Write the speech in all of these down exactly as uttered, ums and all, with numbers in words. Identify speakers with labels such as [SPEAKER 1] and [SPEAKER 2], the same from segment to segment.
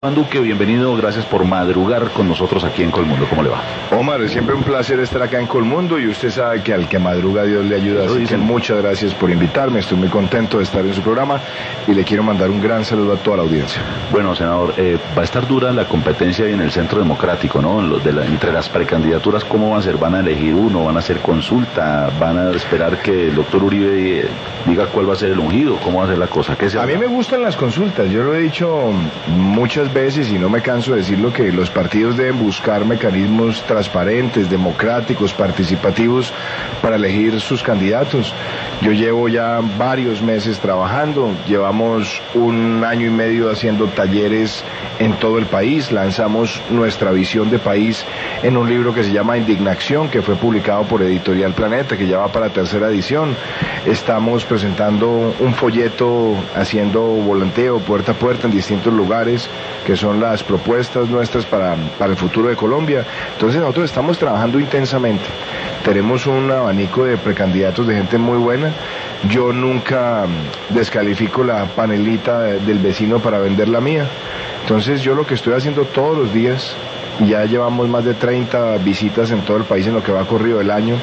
[SPEAKER 1] Iván Duque, bienvenido, gracias por madrugar con nosotros aquí en Colmundo. ¿Cómo le va?
[SPEAKER 2] Omar, es siempre un placer estar acá en Colmundo y usted sabe que al que madruga Dios le ayuda, así que muchas gracias por invitarme, estoy muy contento de estar en su programa y le quiero mandar un gran saludo a toda la audiencia.
[SPEAKER 1] Bueno, senador, eh, va a estar dura la competencia ahí en el Centro Democrático, ¿no? Los de la, entre las precandidaturas, ¿cómo van a ser? ¿Van a elegir uno? ¿Van a hacer consulta? ¿Van a esperar que el doctor Uribe eh, diga cuál va a ser el ungido? ¿Cómo va a ser la cosa? ¿Qué se
[SPEAKER 2] a mí me gustan las consultas, yo lo he dicho muchas veces y no me canso de decirlo, que los partidos deben buscar mecanismos transparentes, democráticos, participativos para elegir sus candidatos. Yo llevo ya varios meses trabajando, llevamos un año y medio haciendo talleres en todo el país, lanzamos nuestra visión de país en un libro que se llama Indignación, que fue publicado por Editorial Planeta, que ya va para tercera edición. Estamos presentando un folleto, haciendo volanteo puerta a puerta en distintos lugares, que son las propuestas nuestras para, para el futuro de Colombia. Entonces nosotros estamos trabajando intensamente. Tenemos un abanico de precandidatos de gente muy buena. Yo nunca descalifico la panelita del vecino para vender la mía. Entonces yo lo que estoy haciendo todos los días, y ya llevamos más de treinta visitas en todo el país en lo que va corrido el año,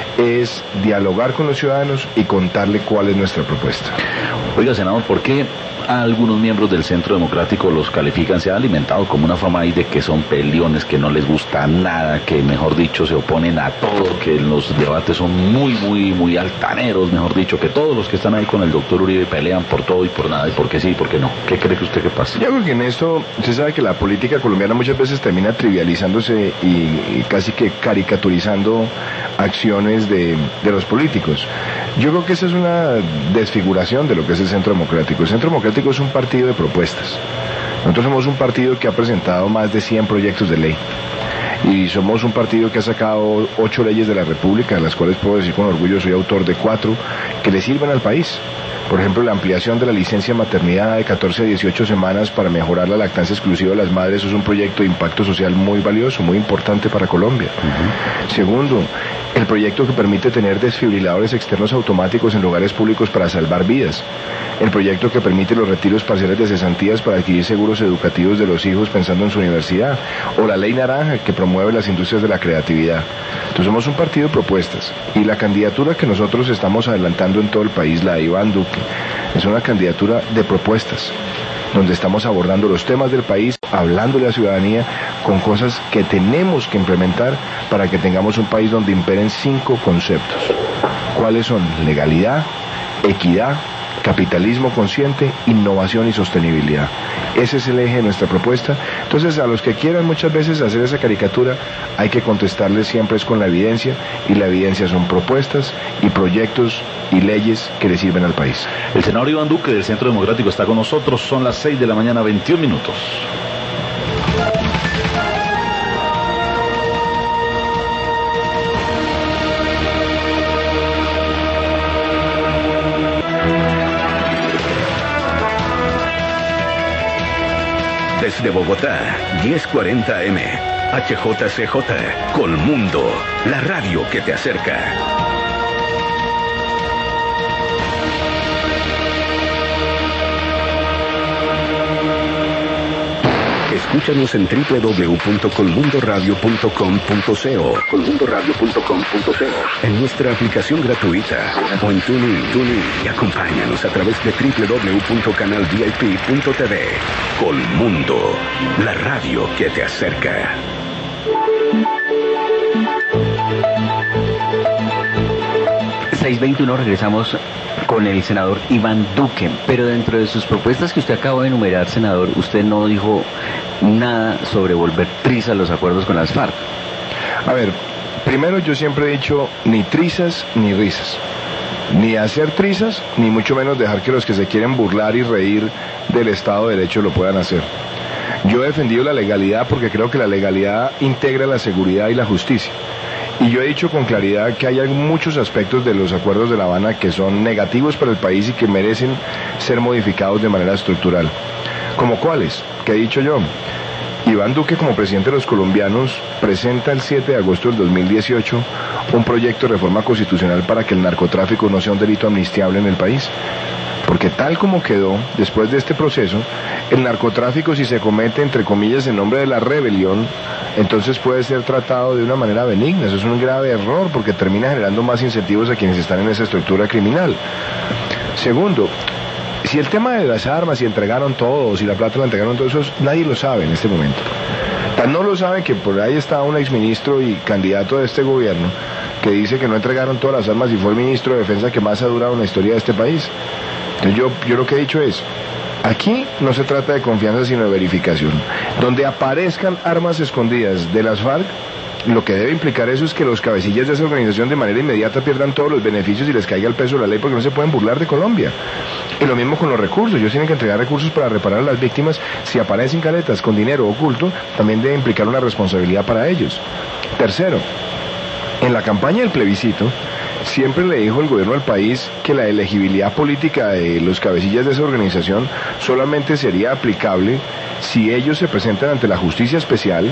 [SPEAKER 2] es dialogar con los ciudadanos y contarle cuál es nuestra propuesta.
[SPEAKER 1] Oiga, senador, ¿por qué a algunos miembros del Centro Democrático los califican? Se ha alimentado como una fama ahí de que son peleones, que no les gusta nada, que mejor dicho se oponen a todo, que en los debates son muy, muy, muy altaneros, mejor dicho, que todos los que están ahí con el doctor Uribe pelean por todo y por nada, y por qué sí y por qué no. ¿Qué cree que usted que pasa?
[SPEAKER 2] Yo creo que en esto, usted sabe que la política colombiana muchas veces termina trivializándose y, y casi que caricaturizando acciones de, de los políticos. Yo creo que esa es una desfiguración de lo que es el Centro Democrático. El Centro Democrático es un partido de propuestas. Nosotros somos un partido que ha presentado más de cien proyectos de ley. Y somos un partido que ha sacado ocho leyes de la República, de las cuales puedo decir con orgullo soy autor de cuatro, que le sirven al país. Por ejemplo, la ampliación de la licencia maternidad de catorce a dieciocho semanas para mejorar la lactancia exclusiva de las madres es un proyecto de impacto social muy valioso, muy importante para Colombia. Uh-huh. Segundo, el proyecto que permite tener desfibriladores externos automáticos en lugares públicos para salvar vidas. El proyecto que permite los retiros parciales de cesantías para adquirir seguros educativos de los hijos pensando en su universidad. O la ley naranja que promueve las industrias de la creatividad. Entonces somos un partido de propuestas. Y la candidatura que nosotros estamos adelantando en todo el país, la de Iván Duque, es una candidatura de propuestas, donde estamos abordando los temas del país, hablándole a la ciudadanía con cosas que tenemos que implementar para que tengamos un país donde imperen cinco conceptos. ¿Cuáles son? Legalidad, equidad, capitalismo consciente, innovación y sostenibilidad. Ese es el eje de nuestra propuesta. Entonces, a los que quieran muchas veces hacer esa caricatura, hay que contestarles siempre es con la evidencia, y la evidencia son propuestas y proyectos y leyes que le sirven al país.
[SPEAKER 1] El senador Iván Duque del Centro Democrático está con nosotros, son las seis de la mañana, veintiún minutos.
[SPEAKER 3] Desde Bogotá, diez cuarenta M, H J C J, Colmundo, la radio que te acerca. Escúchanos en doble u doble u doble u punto colmundo radio punto com punto co, colmundo radio punto com punto co, en nuestra aplicación gratuita o en TuneIn, TuneIn y acompáñanos a través de doble u doble u doble u punto canal v i p punto t v. Colmundo, la radio que te acerca.
[SPEAKER 4] seis veintiuno, regresamos con el senador Iván Duque, pero dentro de sus propuestas que usted acaba de enumerar, senador, usted no dijo nada sobre volver trizas los acuerdos con las FARC.
[SPEAKER 2] A ver, primero yo siempre he dicho ni trizas ni risas, ni hacer trizas, ni mucho menos dejar que los que se quieren burlar y reír del Estado de Derecho lo puedan hacer. Yo he defendido la legalidad porque creo que la legalidad integra la seguridad y la justicia. Y yo he dicho con claridad que hay muchos aspectos de los acuerdos de La Habana que son negativos para el país y que merecen ser modificados de manera estructural. ¿Como cuáles? ¿Qué he dicho yo? Iván Duque, como presidente de los colombianos, presenta el siete de agosto del dos mil dieciocho un proyecto de reforma constitucional para que el narcotráfico no sea un delito amnistiable en el país. Porque tal como quedó, después de este proceso, el narcotráfico, si se comete, entre comillas, en nombre de la rebelión, entonces puede ser tratado de una manera benigna. Eso es un grave error, porque termina generando más incentivos a quienes están en esa estructura criminal. Segundo, si el tema de las armas, si entregaron todo, si la plata la entregaron todo eso, nadie lo sabe en este momento. Tan no lo saben que por ahí está un exministro y candidato de este gobierno que dice que no entregaron todas las armas y fue el ministro de Defensa que más ha durado en la historia de este país. Entonces yo, yo lo que he dicho es, aquí no se trata de confianza sino de verificación. Donde aparezcan armas escondidas de las FARC, lo que debe implicar eso es que los cabecillas de esa organización de manera inmediata pierdan todos los beneficios y les caiga el peso de la ley, porque no se pueden burlar de Colombia. Y lo mismo con los recursos. Ellos tienen que entregar recursos para reparar a las víctimas. Si aparecen caletas con dinero oculto, también debe implicar una responsabilidad para ellos. Tercero, en la campaña del plebiscito siempre le dijo el gobierno al país que la elegibilidad política de los cabecillas de esa organización solamente sería aplicable si ellos se presentan ante la justicia especial,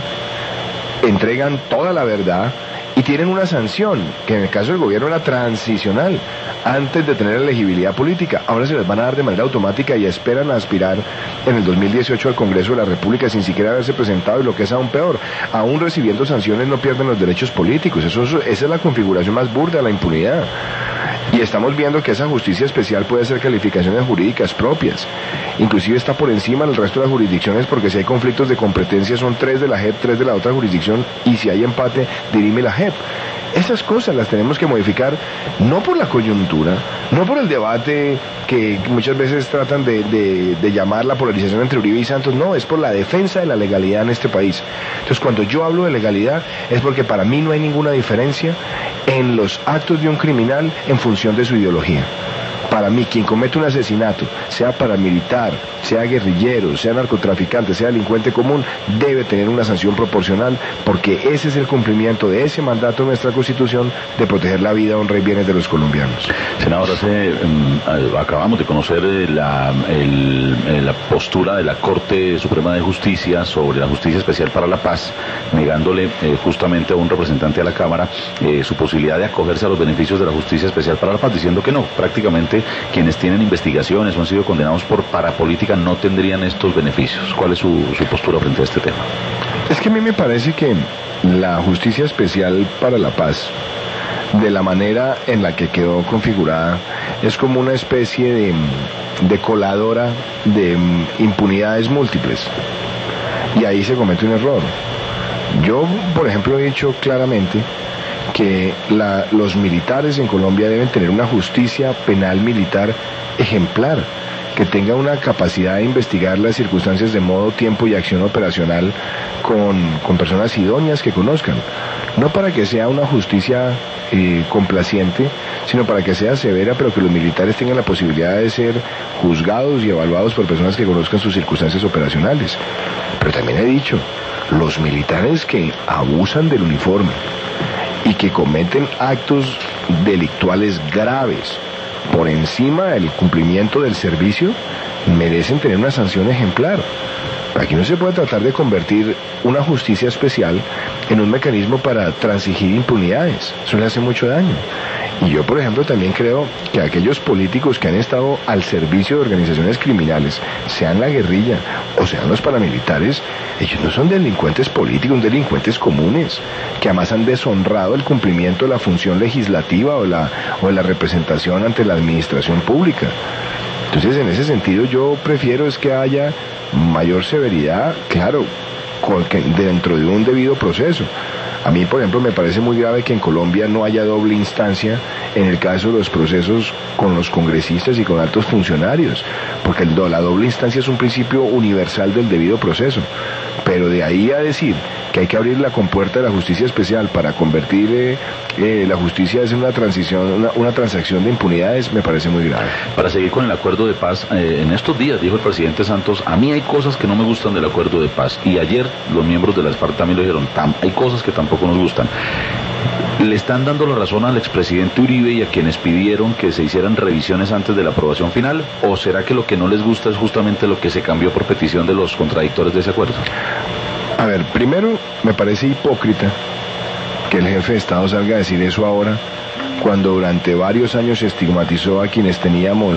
[SPEAKER 2] entregan toda la verdad y tienen una sanción, que en el caso del gobierno era transicional, antes de tener elegibilidad política. Ahora se les van a dar de manera automática y esperan a aspirar en el dos mil dieciocho al Congreso de la República sin siquiera haberse presentado, y lo que es aún peor, aún recibiendo sanciones no pierden los derechos políticos. Eso, esa es la configuración más burda de la impunidad. Y estamos viendo que esa justicia especial puede ser calificaciones jurídicas propias. Inclusive está por encima del resto de las jurisdicciones, porque si hay conflictos de competencia son tres de la J E P, tres de la otra jurisdicción, y si hay empate, dirime la J E P. Esas cosas las tenemos que modificar, no por la coyuntura, no por el debate que muchas veces tratan de, de, de llamar la polarización entre Uribe y Santos, no, es por la defensa de la legalidad en este país. Entonces, cuando yo hablo de legalidad, es porque para mí no hay ninguna diferencia en los actos de un criminal en función de su ideología. Para mí, quien comete un asesinato, sea paramilitar, sea guerrillero, sea narcotraficante, sea delincuente común, debe tener una sanción proporcional, porque ese es el cumplimiento de ese mandato de nuestra Constitución de proteger la vida, honra y bienes de los colombianos.
[SPEAKER 1] Senador, hace, um, acabamos de conocer la, el, la postura de la Corte Suprema de Justicia sobre la Justicia Especial para la Paz, negándole eh, justamente a un representante de la Cámara eh, su posibilidad de acogerse a los beneficios de la Justicia Especial para la Paz, diciendo que no, prácticamente quienes tienen investigaciones o han sido condenados por parapolítica no tendrían estos beneficios. ¿Cuál es su, su postura frente a este tema?
[SPEAKER 2] Es que a mí me parece que la Justicia Especial para la Paz, de la manera en la que quedó configurada, es como una especie de, de coladora de impunidades múltiples. Y ahí se comete un error. Yo, por ejemplo, he dicho claramente que la, los militares en Colombia deben tener una justicia penal militar ejemplar, que tenga una capacidad de investigar las circunstancias de modo, tiempo y acción operacional con, con personas idóneas que conozcan. No para que sea una justicia eh, complaciente, sino para que sea severa, pero que los militares tengan la posibilidad de ser juzgados y evaluados por personas que conozcan sus circunstancias operacionales. Pero también he dicho, los militares que abusan del uniforme y que cometen actos delictuales graves por encima del cumplimiento del servicio, merecen tener una sanción ejemplar. Aquí no se puede tratar de convertir una justicia especial en un mecanismo para transigir impunidades. Eso le hace mucho daño. Y yo, por ejemplo, también creo que aquellos políticos que han estado al servicio de organizaciones criminales, sean la guerrilla o sean los paramilitares, ellos no son delincuentes políticos, son delincuentes comunes, que además han deshonrado el cumplimiento de la función legislativa o la, o de la representación ante la administración pública. Entonces, en ese sentido, yo prefiero es que haya mayor severidad, claro, con que dentro de un debido proceso. A mí, por ejemplo, me parece muy grave que en Colombia no haya doble instancia en el caso de los procesos con los congresistas y con altos funcionarios, porque el, la doble instancia es un principio universal del debido proceso. Pero de ahí a decir que hay que abrir la compuerta de la justicia especial para convertir eh, eh, la justicia en una transición, una, una transacción de impunidades, me parece muy grave.
[SPEAKER 1] Para seguir con el acuerdo de paz, eh, en estos días dijo el presidente Santos, a mí hay cosas que no me gustan del acuerdo de paz, y ayer los miembros de las FARC también lo dijeron, Tam, hay cosas que tampoco nos gustan. ¿Le están dando la razón al expresidente Uribe y a quienes pidieron que se hicieran revisiones antes de la aprobación final? ¿O será que lo que no les gusta es justamente lo que se cambió por petición de los contradictores de ese acuerdo?
[SPEAKER 2] A ver, primero me parece hipócrita que el jefe de Estado salga a decir eso ahora, cuando durante varios años estigmatizó a quienes teníamos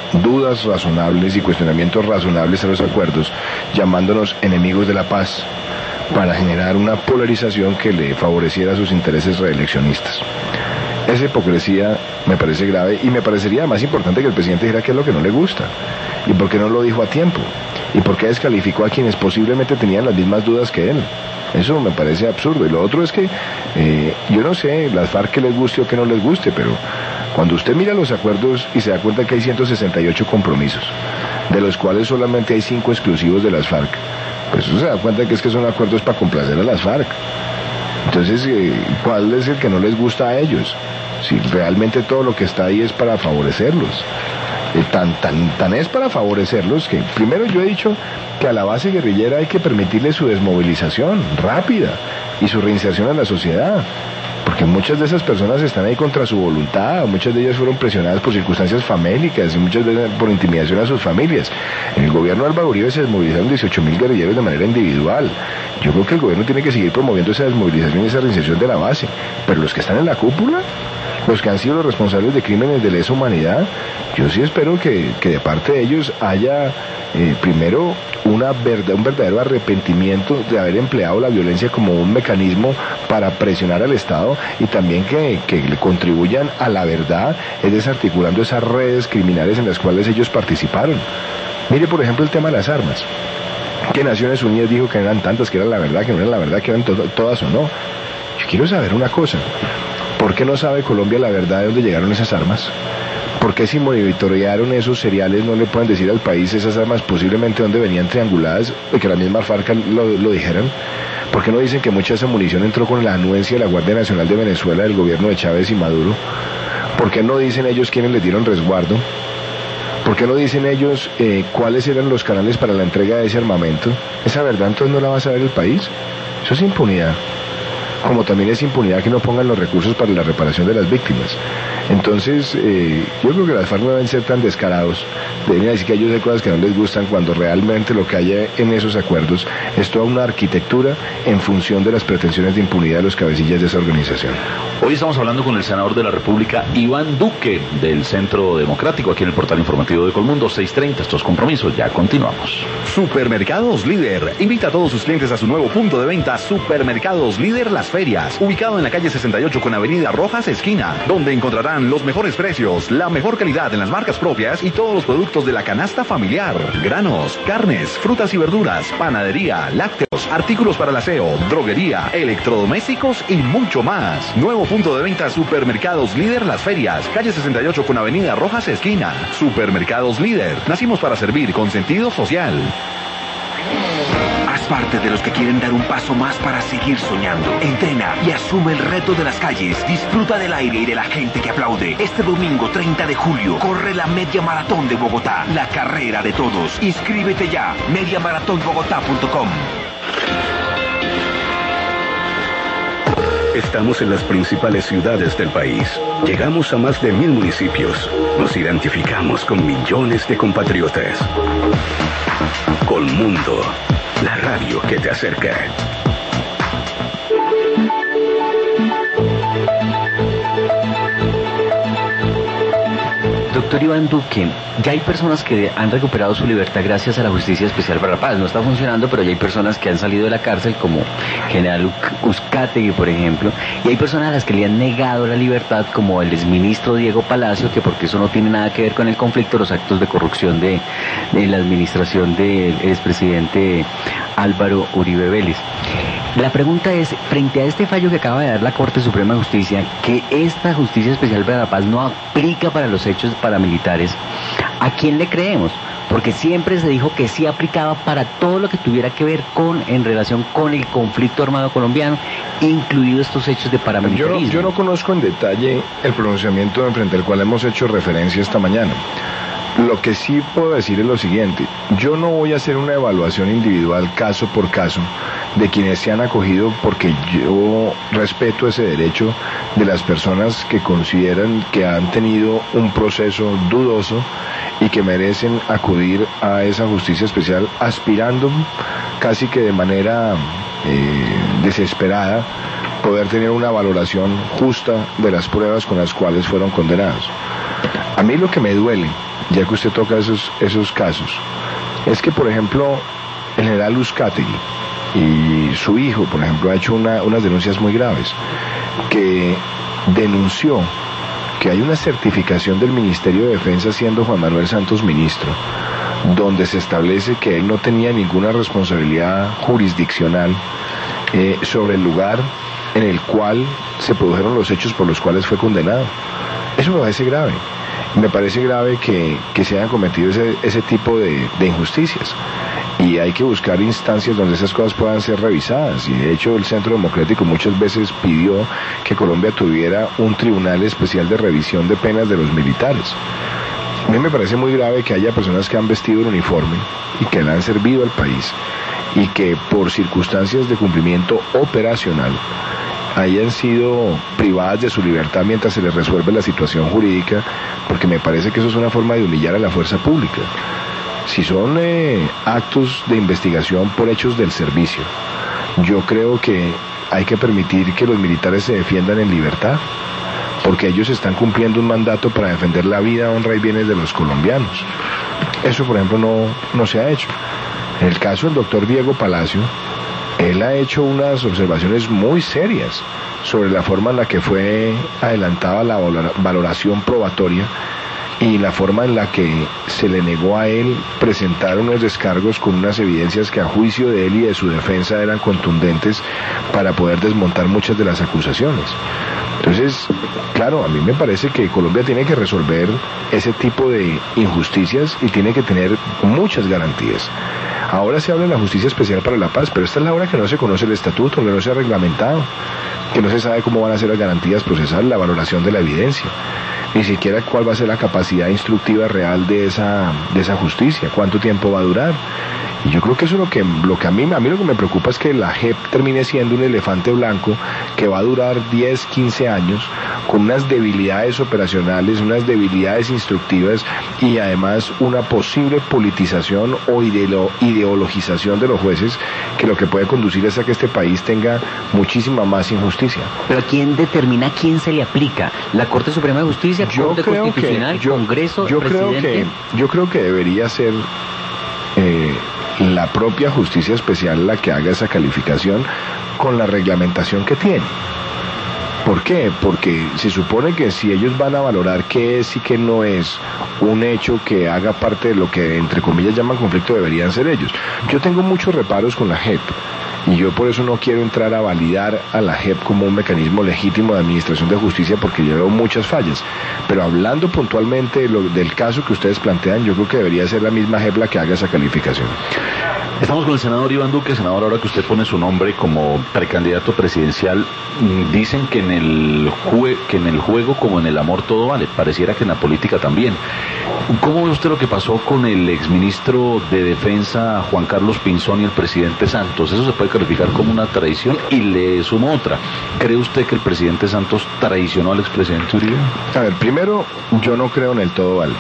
[SPEAKER 2] dudas razonables y cuestionamientos razonables a los acuerdos, llamándonos enemigos de la paz, para generar una polarización que le favoreciera sus intereses reeleccionistas. Esa hipocresía me parece grave y me parecería más importante que el presidente dijera qué es lo que no le gusta y por qué no lo dijo a tiempo y por qué descalificó a quienes posiblemente tenían las mismas dudas que él. Eso me parece absurdo. Y lo otro es que eh, yo no sé, las FARC que les guste o que no les guste, pero cuando usted mira los acuerdos y se da cuenta que hay ciento sesenta y ocho compromisos, de los cuales solamente hay cinco exclusivos de las FARC, pues usted se da cuenta que es que son acuerdos para complacer a las FARC. Entonces, eh, ¿cuál es el que no les gusta a ellos? Si realmente todo lo que está ahí es para favorecerlos. Eh, tan, tan, tan es para favorecerlos que, primero yo he dicho que a la base guerrillera hay que permitirle su desmovilización rápida y su reinserción a la sociedad. Porque muchas de esas personas están ahí contra su voluntad, muchas de ellas fueron presionadas por circunstancias famélicas y muchas veces por intimidación a sus familias. En el gobierno de Álvaro Uribe se desmovilizaron dieciocho mil guerrilleros de manera individual. Yo creo que el gobierno tiene que seguir promoviendo esa desmovilización y esa reinserción de la base. Pero los que están en la cúpula, los que han sido los responsables de crímenes de lesa humanidad, yo sí espero que, que de parte de ellos haya eh, primero una verdad, un verdadero arrepentimiento de haber empleado la violencia como un mecanismo para presionar al Estado y también que, que le contribuyan a la verdad, es desarticulando esas redes criminales en las cuales ellos participaron. Mire, por ejemplo, el tema de las armas, que Naciones Unidas dijo que eran tantas, que era la verdad, que no era la verdad, que eran to- todas o no. Yo quiero saber una cosa, ¿por qué no sabe Colombia la verdad de dónde llegaron esas armas? ¿Por qué si monitorearon esos cereales no le pueden decir al país esas armas posiblemente dónde venían trianguladas y que la misma FARC lo, lo dijeran? ¿Por qué no dicen que mucha de esa munición entró con la anuencia de la Guardia Nacional de Venezuela del gobierno de Chávez y Maduro? ¿Por qué no dicen ellos quiénes les dieron resguardo? ¿Por qué no dicen ellos eh, cuáles eran los canales para la entrega de ese armamento? Esa verdad entonces no la va a saber el país. Eso es impunidad. Como también es impunidad que no pongan los recursos para la reparación de las víctimas. Entonces, eh, yo creo que las FARC no deben ser tan descarados, deben decir que ellos hay cosas que no les gustan cuando realmente lo que hay en esos acuerdos es toda una arquitectura en función de las pretensiones de impunidad de los cabecillas de esa organización.
[SPEAKER 1] Hoy estamos hablando con el senador de la República, Iván Duque, del Centro Democrático, aquí en el portal informativo de Colmundo, seis treinta, estos compromisos, ya continuamos.
[SPEAKER 5] Supermercados Líder invita a todos sus clientes a su nuevo punto de venta, Supermercados Líder Las Ferias, ubicado en la calle sesenta y ocho con Avenida Rojas esquina, donde encontrarán los mejores precios, la mejor calidad en las marcas propias y todos los productos de la canasta familiar, granos, carnes, frutas y verduras, panadería, lácteos, artículos para el aseo, droguería, electrodomésticos y mucho más. Nuevo punto de venta, Supermercados Líder Las Ferias, calle sesenta y ocho con Avenida Rojas esquina. Supermercados Líder, nacimos para servir con sentido social.
[SPEAKER 3] Haz parte de los que quieren dar un paso más para seguir soñando. Entrena y asume el reto de las calles. Disfruta del aire y de la gente que aplaude. Este domingo treinta de julio corre la Media Maratón de Bogotá, la carrera de todos. Inscríbete ya, media maratón bogotá punto com. Estamos en las principales ciudades del país. Llegamos a más de mil municipios. Nos identificamos con millones de compatriotas. Colmundo, la radio que te acerca.
[SPEAKER 4] Doctor Iván Duque, ya hay personas que han recuperado su libertad gracias a la Justicia Especial para la Paz. No está funcionando, pero ya hay personas que han salido de la cárcel, como General Uzcategui, por ejemplo, y hay personas a las que le han negado la libertad, como el exministro Diego Palacio, que porque eso no tiene nada que ver con el conflicto, los actos de corrupción de, de la administración del expresidente Álvaro Uribe Vélez. La pregunta es, frente a este fallo que acaba de dar la Corte Suprema de Justicia, que esta Justicia Especial para la Paz no aplica para los hechos paramilitares, ¿a quién le creemos? Porque siempre se dijo que sí aplicaba para todo lo que tuviera que ver con, en relación con el conflicto armado colombiano, incluido estos hechos de paramilitarismo.
[SPEAKER 2] Yo no, yo no conozco en detalle el pronunciamiento frente al cual hemos hecho referencia esta mañana. Lo que sí puedo decir es lo siguiente: yo no voy a hacer una evaluación individual caso por caso de quienes se han acogido, porque yo respeto ese derecho de las personas que consideran que han tenido un proceso dudoso y que merecen acudir a esa justicia especial aspirando casi que de manera eh, desesperada poder tener una valoración justa de las pruebas con las cuales fueron condenados. A mí lo que me duele ya que usted toca esos, esos casos, es que, por ejemplo, el general Uzcategui y su hijo, por ejemplo, ha hecho una, unas denuncias muy graves, que denunció que hay una certificación del Ministerio de Defensa, siendo Juan Manuel Santos ministro, donde se establece que él no tenía ninguna responsabilidad jurisdiccional eh, sobre el lugar en el cual se produjeron los hechos por los cuales fue condenado. Eso me parece grave. Me parece grave que, que se hayan cometido ese, ese tipo de, de injusticias. Y hay que buscar instancias donde esas cosas puedan ser revisadas. Y de hecho el Centro Democrático muchas veces pidió que Colombia tuviera un tribunal especial de revisión de penas de los militares. A mí me parece muy grave que haya personas que han vestido el uniforme y que le han servido al país y que por circunstancias de cumplimiento operacional hayan sido privadas de su libertad mientras se les resuelve la situación jurídica, porque me parece que eso es una forma de humillar a la fuerza pública. Si son eh, actos de investigación por hechos del servicio, yo creo que hay que permitir que los militares se defiendan en libertad, porque ellos están cumpliendo un mandato para defender la vida, honra y bienes de los colombianos. Eso, por ejemplo, no, no se ha hecho. En el caso del doctor Diego Palacio, él ha hecho unas observaciones muy serias sobre la forma en la que fue adelantada la valoración probatoria y la forma en la que se le negó a él presentar unos descargos con unas evidencias que a juicio de él y de su defensa eran contundentes para poder desmontar muchas de las acusaciones. Entonces, claro, a mí me parece que Colombia tiene que resolver ese tipo de injusticias y tiene que tener muchas garantías. Ahora se habla de la Justicia Especial para la Paz, pero esta es la hora que no se conoce el estatuto, que no se ha reglamentado, que no se sabe cómo van a ser las garantías procesales, la valoración de la evidencia, ni siquiera cuál va a ser la capacidad instructiva real de esa, de esa justicia, cuánto tiempo va a durar. Y yo creo que eso es lo que, lo que a mí, a mí lo que me preocupa es que la J E P termine siendo un elefante blanco que va a durar diez, quince años con unas debilidades operacionales, unas debilidades instructivas y además una posible politización o ideo, ideologización de los jueces, que lo que puede conducir es a que este país tenga muchísima más injusticia.
[SPEAKER 4] Pero ¿quién determina quién se le aplica? ¿La Corte Suprema de Justicia,
[SPEAKER 2] yo
[SPEAKER 4] Corte
[SPEAKER 2] creo
[SPEAKER 4] Constitucional,
[SPEAKER 2] que, yo,
[SPEAKER 4] Congreso,
[SPEAKER 2] yo
[SPEAKER 4] Presidente?
[SPEAKER 2] Creo que, yo creo que debería ser eh, la propia Justicia Especial la que haga esa calificación con la reglamentación que tiene. ¿Por qué? Porque se supone que si ellos van a valorar qué es y qué no es un hecho que haga parte de lo que entre comillas llaman conflicto, deberían ser ellos. Yo tengo muchos reparos con la J E P y yo por eso no quiero entrar a validar a la J E P como un mecanismo legítimo de administración de justicia, porque yo veo muchas fallas. Pero hablando puntualmente de lo, del caso que ustedes plantean, yo creo que debería ser la misma J E P la que haga esa calificación.
[SPEAKER 1] Estamos con el senador Iván Duque. Senador, ahora que usted pone su nombre como precandidato presidencial, dicen que en el jue- que en el juego como en el amor todo vale. Pareciera que en la política también. ¿Cómo ve usted lo que pasó con el exministro de Defensa Juan Carlos Pinzón y el presidente Santos? Eso se puede calificar como una traición, y le sumo otra. ¿Cree usted que el presidente Santos traicionó al expresidente Uribe?
[SPEAKER 2] A ver, primero, yo no creo en el todo vale.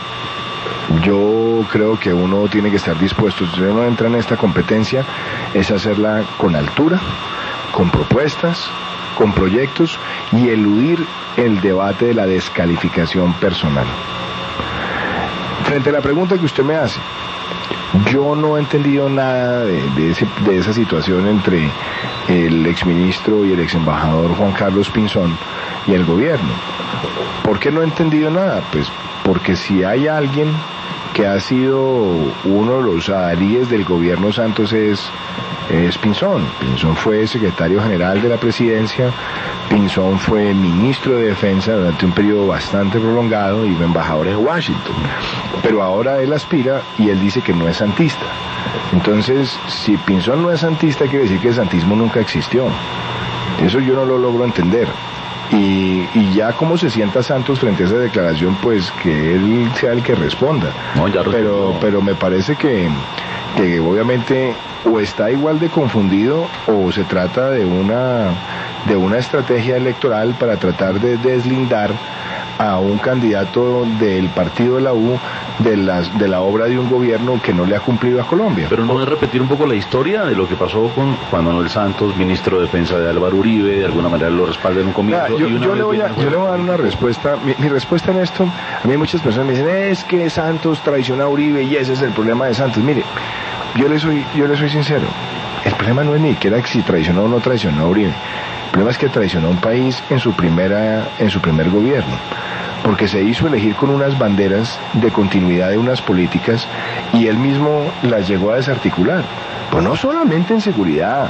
[SPEAKER 2] Yo creo que uno tiene que estar dispuesto, si uno entra en esta competencia, es hacerla con altura, con propuestas, con proyectos y eludir el debate de la descalificación personal. Frente a la pregunta que usted me hace, yo no he entendido nada de, de, ese, de esa situación entre el exministro y el exembajador Juan Carlos Pinzón y el gobierno. ¿Por qué no he entendido nada? Pues porque si hay alguien que ha sido uno de los adalíes del gobierno Santos es, es Pinzón. Pinzón fue secretario general de la presidencia, Pinzón fue ministro de Defensa durante un periodo bastante prolongado y fue embajador en Washington. Pero ahora él aspira y él dice que no es santista. Entonces, si Pinzón no es santista, quiere decir que el santismo nunca existió. Eso yo no lo logro entender. Y, y ya como se sienta Santos frente a esa declaración, pues que él sea el que responda.
[SPEAKER 1] No, ya
[SPEAKER 2] pero, pero me parece que, que obviamente o está igual de confundido o se trata de una, de una estrategia electoral para tratar de deslindar a un candidato del partido de la U de, las, de la obra de un gobierno que no le ha cumplido a Colombia.
[SPEAKER 1] Pero no es repetir un poco la historia de lo que pasó con Juan Manuel Santos, ministro de Defensa de Álvaro Uribe, de alguna manera lo respalda en un comienzo.
[SPEAKER 2] Ah, yo,
[SPEAKER 1] y una
[SPEAKER 2] yo, le voy a, yo le voy a dar una respuesta. Mi, mi respuesta en esto, a mí muchas personas me dicen, es que Santos traicionó a Uribe y ese es el problema de Santos. Mire, yo le soy, yo le soy sincero. El problema no es ni siquiera si traicionó o no traicionó a Uribe. El problema es que traicionó a un país en su primera, en su primer gobierno, porque se hizo elegir con unas banderas de continuidad de unas políticas y él mismo las llegó a desarticular. Pues no solamente en seguridad,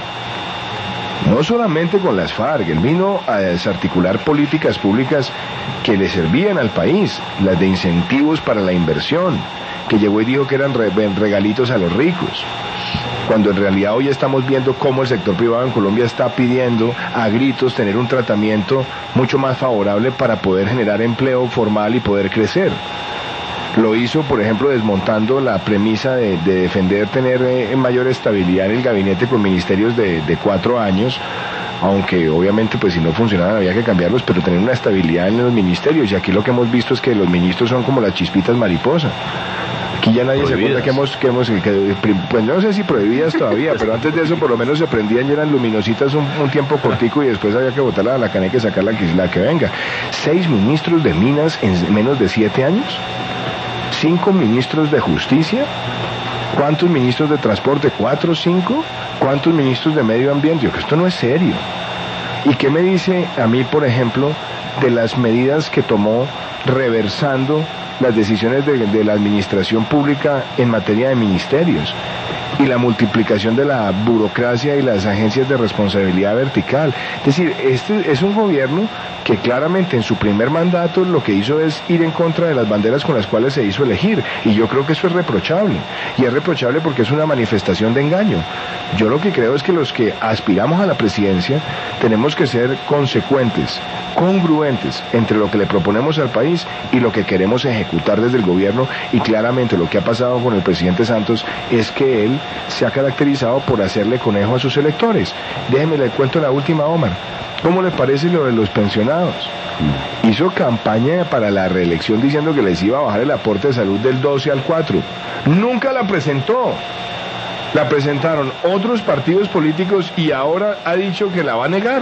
[SPEAKER 2] no solamente con las FARC, él vino a desarticular políticas públicas que le servían al país, las de incentivos para la inversión, que llegó y dijo que eran regalitos a los ricos, cuando en realidad hoy estamos viendo cómo el sector privado en Colombia está pidiendo a gritos tener un tratamiento mucho más favorable para poder generar empleo formal y poder crecer. Lo hizo, por ejemplo, desmontando la premisa de, de defender tener eh, mayor estabilidad en el gabinete con ministerios de, de cuatro años, aunque obviamente pues si no funcionaban había que cambiarlos, pero tener una estabilidad en los ministerios. Y aquí lo que hemos visto es que los ministros son como las chispitas mariposa. Aquí ya nadie
[SPEAKER 1] prohibidas.
[SPEAKER 2] Se acuerda que hemos, que hemos que, pues no sé si prohibidas todavía, pero antes de eso por lo menos se prendían y eran luminositas un, un tiempo cortico y después había que botarla a la caneca y sacarla la que, la que venga. Seis ministros de minas en menos de siete años, cinco ministros de justicia, ¿cuántos ministros de transporte? ¿Cuatro, cinco? ¿Cuántos ministros de medio ambiente? Yo creo que esto no es serio. ¿Y qué me dice a mí, por ejemplo, de las medidas que tomó reversando las decisiones de, de la administración pública en materia de ministerios y la multiplicación de la burocracia y las agencias de responsabilidad vertical? Es decir, este es un gobierno que claramente en su primer mandato lo que hizo es ir en contra de las banderas con las cuales se hizo elegir, y yo creo que eso es reprochable, y es reprochable porque es una manifestación de engaño. Yo lo que creo es que los que aspiramos a la presidencia tenemos que ser consecuentes, congruentes entre lo que le proponemos al país y lo que queremos ejecutar desde el gobierno, y claramente lo que ha pasado con el presidente Santos es que él se ha caracterizado por hacerle conejo a sus electores. Déjeme le cuento la última, Omar. ¿Cómo le parece lo de los pensionados? Hizo campaña para la reelección diciendo que les iba a bajar el aporte de salud del doce al cuatro. Nunca la presentó. La presentaron otros partidos políticos y ahora ha dicho que la va a negar.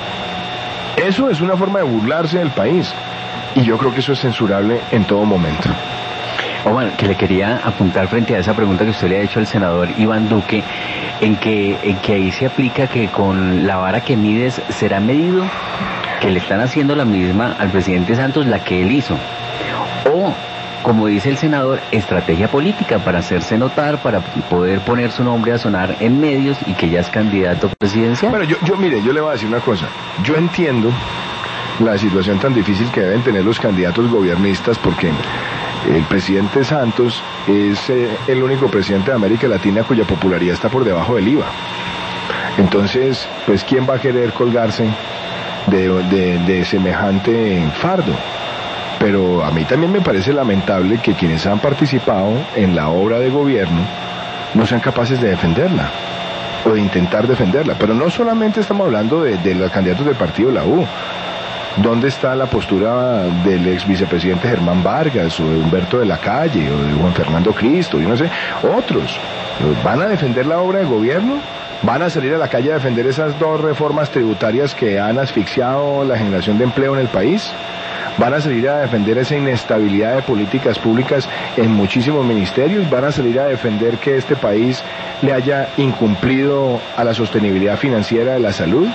[SPEAKER 2] Eso es una forma de burlarse del país. Y yo creo que eso es censurable en todo momento.
[SPEAKER 4] Omar, que le quería apuntar frente a esa pregunta que usted le ha hecho al senador Iván Duque, en que, en que ahí se aplica que con la vara que mides será medido, que le están haciendo la misma al presidente Santos la que él hizo. O, como dice el senador, estrategia política para hacerse notar, para poder poner su nombre a sonar en medios y que ya es candidato presidencial.
[SPEAKER 2] Bueno, yo, yo mire, yo le voy a decir una cosa. Yo entiendo la situación tan difícil que deben tener los candidatos gobiernistas, porque el presidente Santos es eh, el único presidente de América Latina cuya popularidad está por debajo del I V A. Entonces, pues, ¿quién va a querer colgarse de, de, de semejante fardo? Pero a mí también me parece lamentable que quienes han participado en la obra de gobierno no sean capaces de defenderla o de intentar defenderla. Pero no solamente estamos hablando de, de los candidatos del partido de la U. ¿Dónde está la postura del ex vicepresidente Germán Vargas, o de Humberto de la Calle, o de Juan Fernando Cristo? Yo no sé, otros. ¿Van a defender la obra de gobierno? ¿Van a salir a la calle a defender esas dos reformas tributarias que han asfixiado la generación de empleo en el país? ¿Van a salir a defender esa inestabilidad de políticas públicas en muchísimos ministerios? ¿Van a salir a defender que este país le haya incumplido a la sostenibilidad financiera de la salud?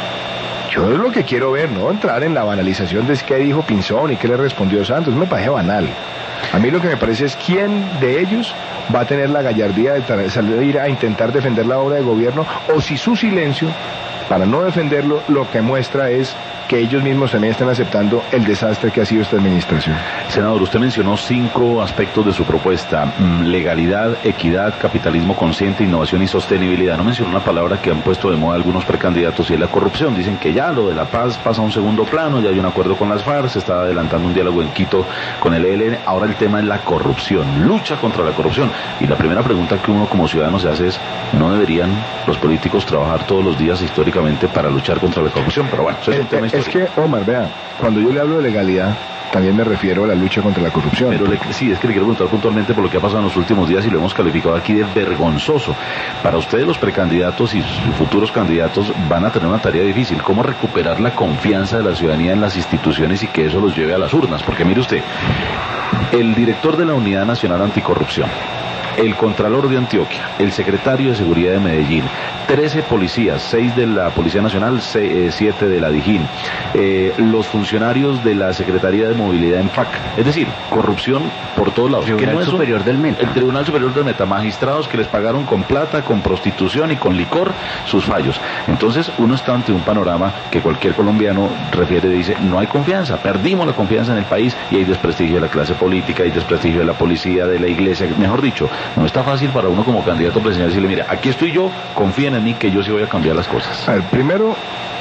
[SPEAKER 2] Yo es lo que quiero ver, no entrar en la banalización de qué dijo Pinzón y qué le respondió Santos. Me parece banal. A mí lo que me parece es quién de ellos va a tener la gallardía de salir a intentar defender la obra de gobierno, o si su silencio, para no defenderlo, lo que muestra es que ellos mismos también están aceptando el desastre que ha sido esta administración.
[SPEAKER 1] Senador, usted mencionó cinco aspectos de su propuesta: legalidad, equidad, capitalismo consciente, innovación y sostenibilidad. No mencionó una palabra que han puesto de moda algunos precandidatos, y es la corrupción. Dicen que ya lo de la paz pasa a un segundo plano, ya hay un acuerdo con las FARC, se está adelantando un diálogo en Quito con el E L N. Ahora el tema es la corrupción, lucha contra la corrupción. Y la primera pregunta que uno como ciudadano se hace es: ¿no deberían los políticos trabajar todos los días históricamente para luchar contra la corrupción? Pero bueno, eso es un tema histórico.
[SPEAKER 2] Es que, Omar, vea, cuando yo le hablo de legalidad, también me refiero a la lucha contra la corrupción.
[SPEAKER 1] Pero le, sí, es que le quiero preguntar puntualmente por lo que ha pasado en los últimos días y lo hemos calificado aquí de vergonzoso. Para ustedes los precandidatos y sus futuros candidatos van a tener una tarea difícil. ¿Cómo recuperar la confianza de la ciudadanía en las instituciones y que eso los lleve a las urnas? Porque mire usted, el director de la Unidad Nacional Anticorrupción, el Contralor de Antioquia, el Secretario de Seguridad de Medellín, trece policías, seis de la Policía Nacional, siete de la Dijín, eh, los funcionarios de la Secretaría de Movilidad en F A C. Es decir, corrupción por todos lados.
[SPEAKER 4] El Tribunal
[SPEAKER 1] no
[SPEAKER 4] Superior del Meta.
[SPEAKER 1] El Tribunal Superior del Meta, magistrados que les pagaron con plata, con prostitución y con licor sus fallos. Entonces uno está ante un panorama que cualquier colombiano refiere y dice, no hay confianza, perdimos la confianza en el país y hay desprestigio de la clase política, hay desprestigio de la policía, de la iglesia, mejor dicho. No está fácil para uno como candidato presidencial decirle, mira, aquí estoy yo, confíen en mí que yo sí voy a cambiar las cosas.
[SPEAKER 2] A ver, primero,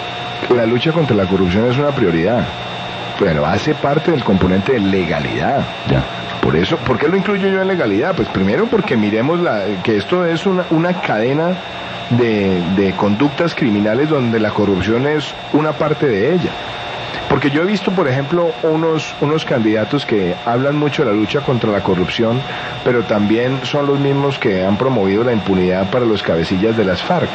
[SPEAKER 2] la lucha contra la corrupción es una prioridad, pero hace parte del componente de legalidad.
[SPEAKER 1] Ya.
[SPEAKER 2] Por eso, ¿por qué lo incluyo yo en legalidad? Pues primero porque miremos la, que esto es una, una cadena de, de conductas criminales donde la corrupción es una parte de ella. Porque yo he visto, por ejemplo, unos, unos candidatos que hablan mucho de la lucha contra la corrupción, pero también son los mismos que han promovido la impunidad para los cabecillas de las FARC.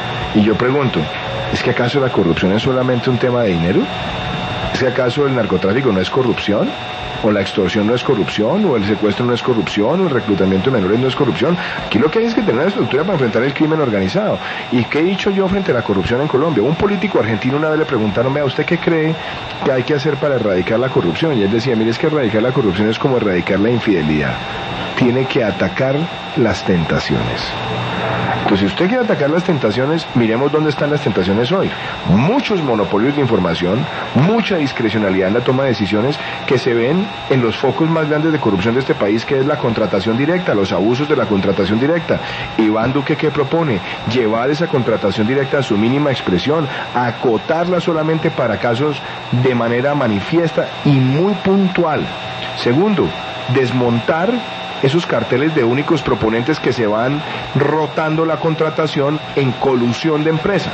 [SPEAKER 2] Y yo pregunto, ¿es que acaso la corrupción es solamente un tema de dinero? ¿Es que acaso el narcotráfico no es corrupción? ¿O la extorsión no es corrupción? ¿O el secuestro no es corrupción? ¿O el reclutamiento de menores no es corrupción? Aquí lo que hay es que tener una estructura para enfrentar el crimen organizado. ¿Y qué he dicho yo frente a la corrupción en Colombia? Un político argentino una vez le preguntaron, vea, ¿usted qué cree que hay que hacer para erradicar la corrupción? Y él decía, mire, es que erradicar la corrupción es como erradicar la infidelidad. Tiene que atacar las tentaciones. Entonces, si usted quiere atacar las tentaciones, miremos dónde están las tentaciones hoy. Muchos monopolios de información, mucha discrecionalidad en la toma de decisiones que se ven en los focos más grandes de corrupción de este país, que es la contratación directa, los abusos de la contratación directa. Iván Duque, ¿qué propone? Llevar esa contratación directa a su mínima expresión, acotarla solamente para casos de manera manifiesta y muy puntual. Segundo, desmontar esos carteles de únicos proponentes que se van rotando la contratación en colusión de empresas.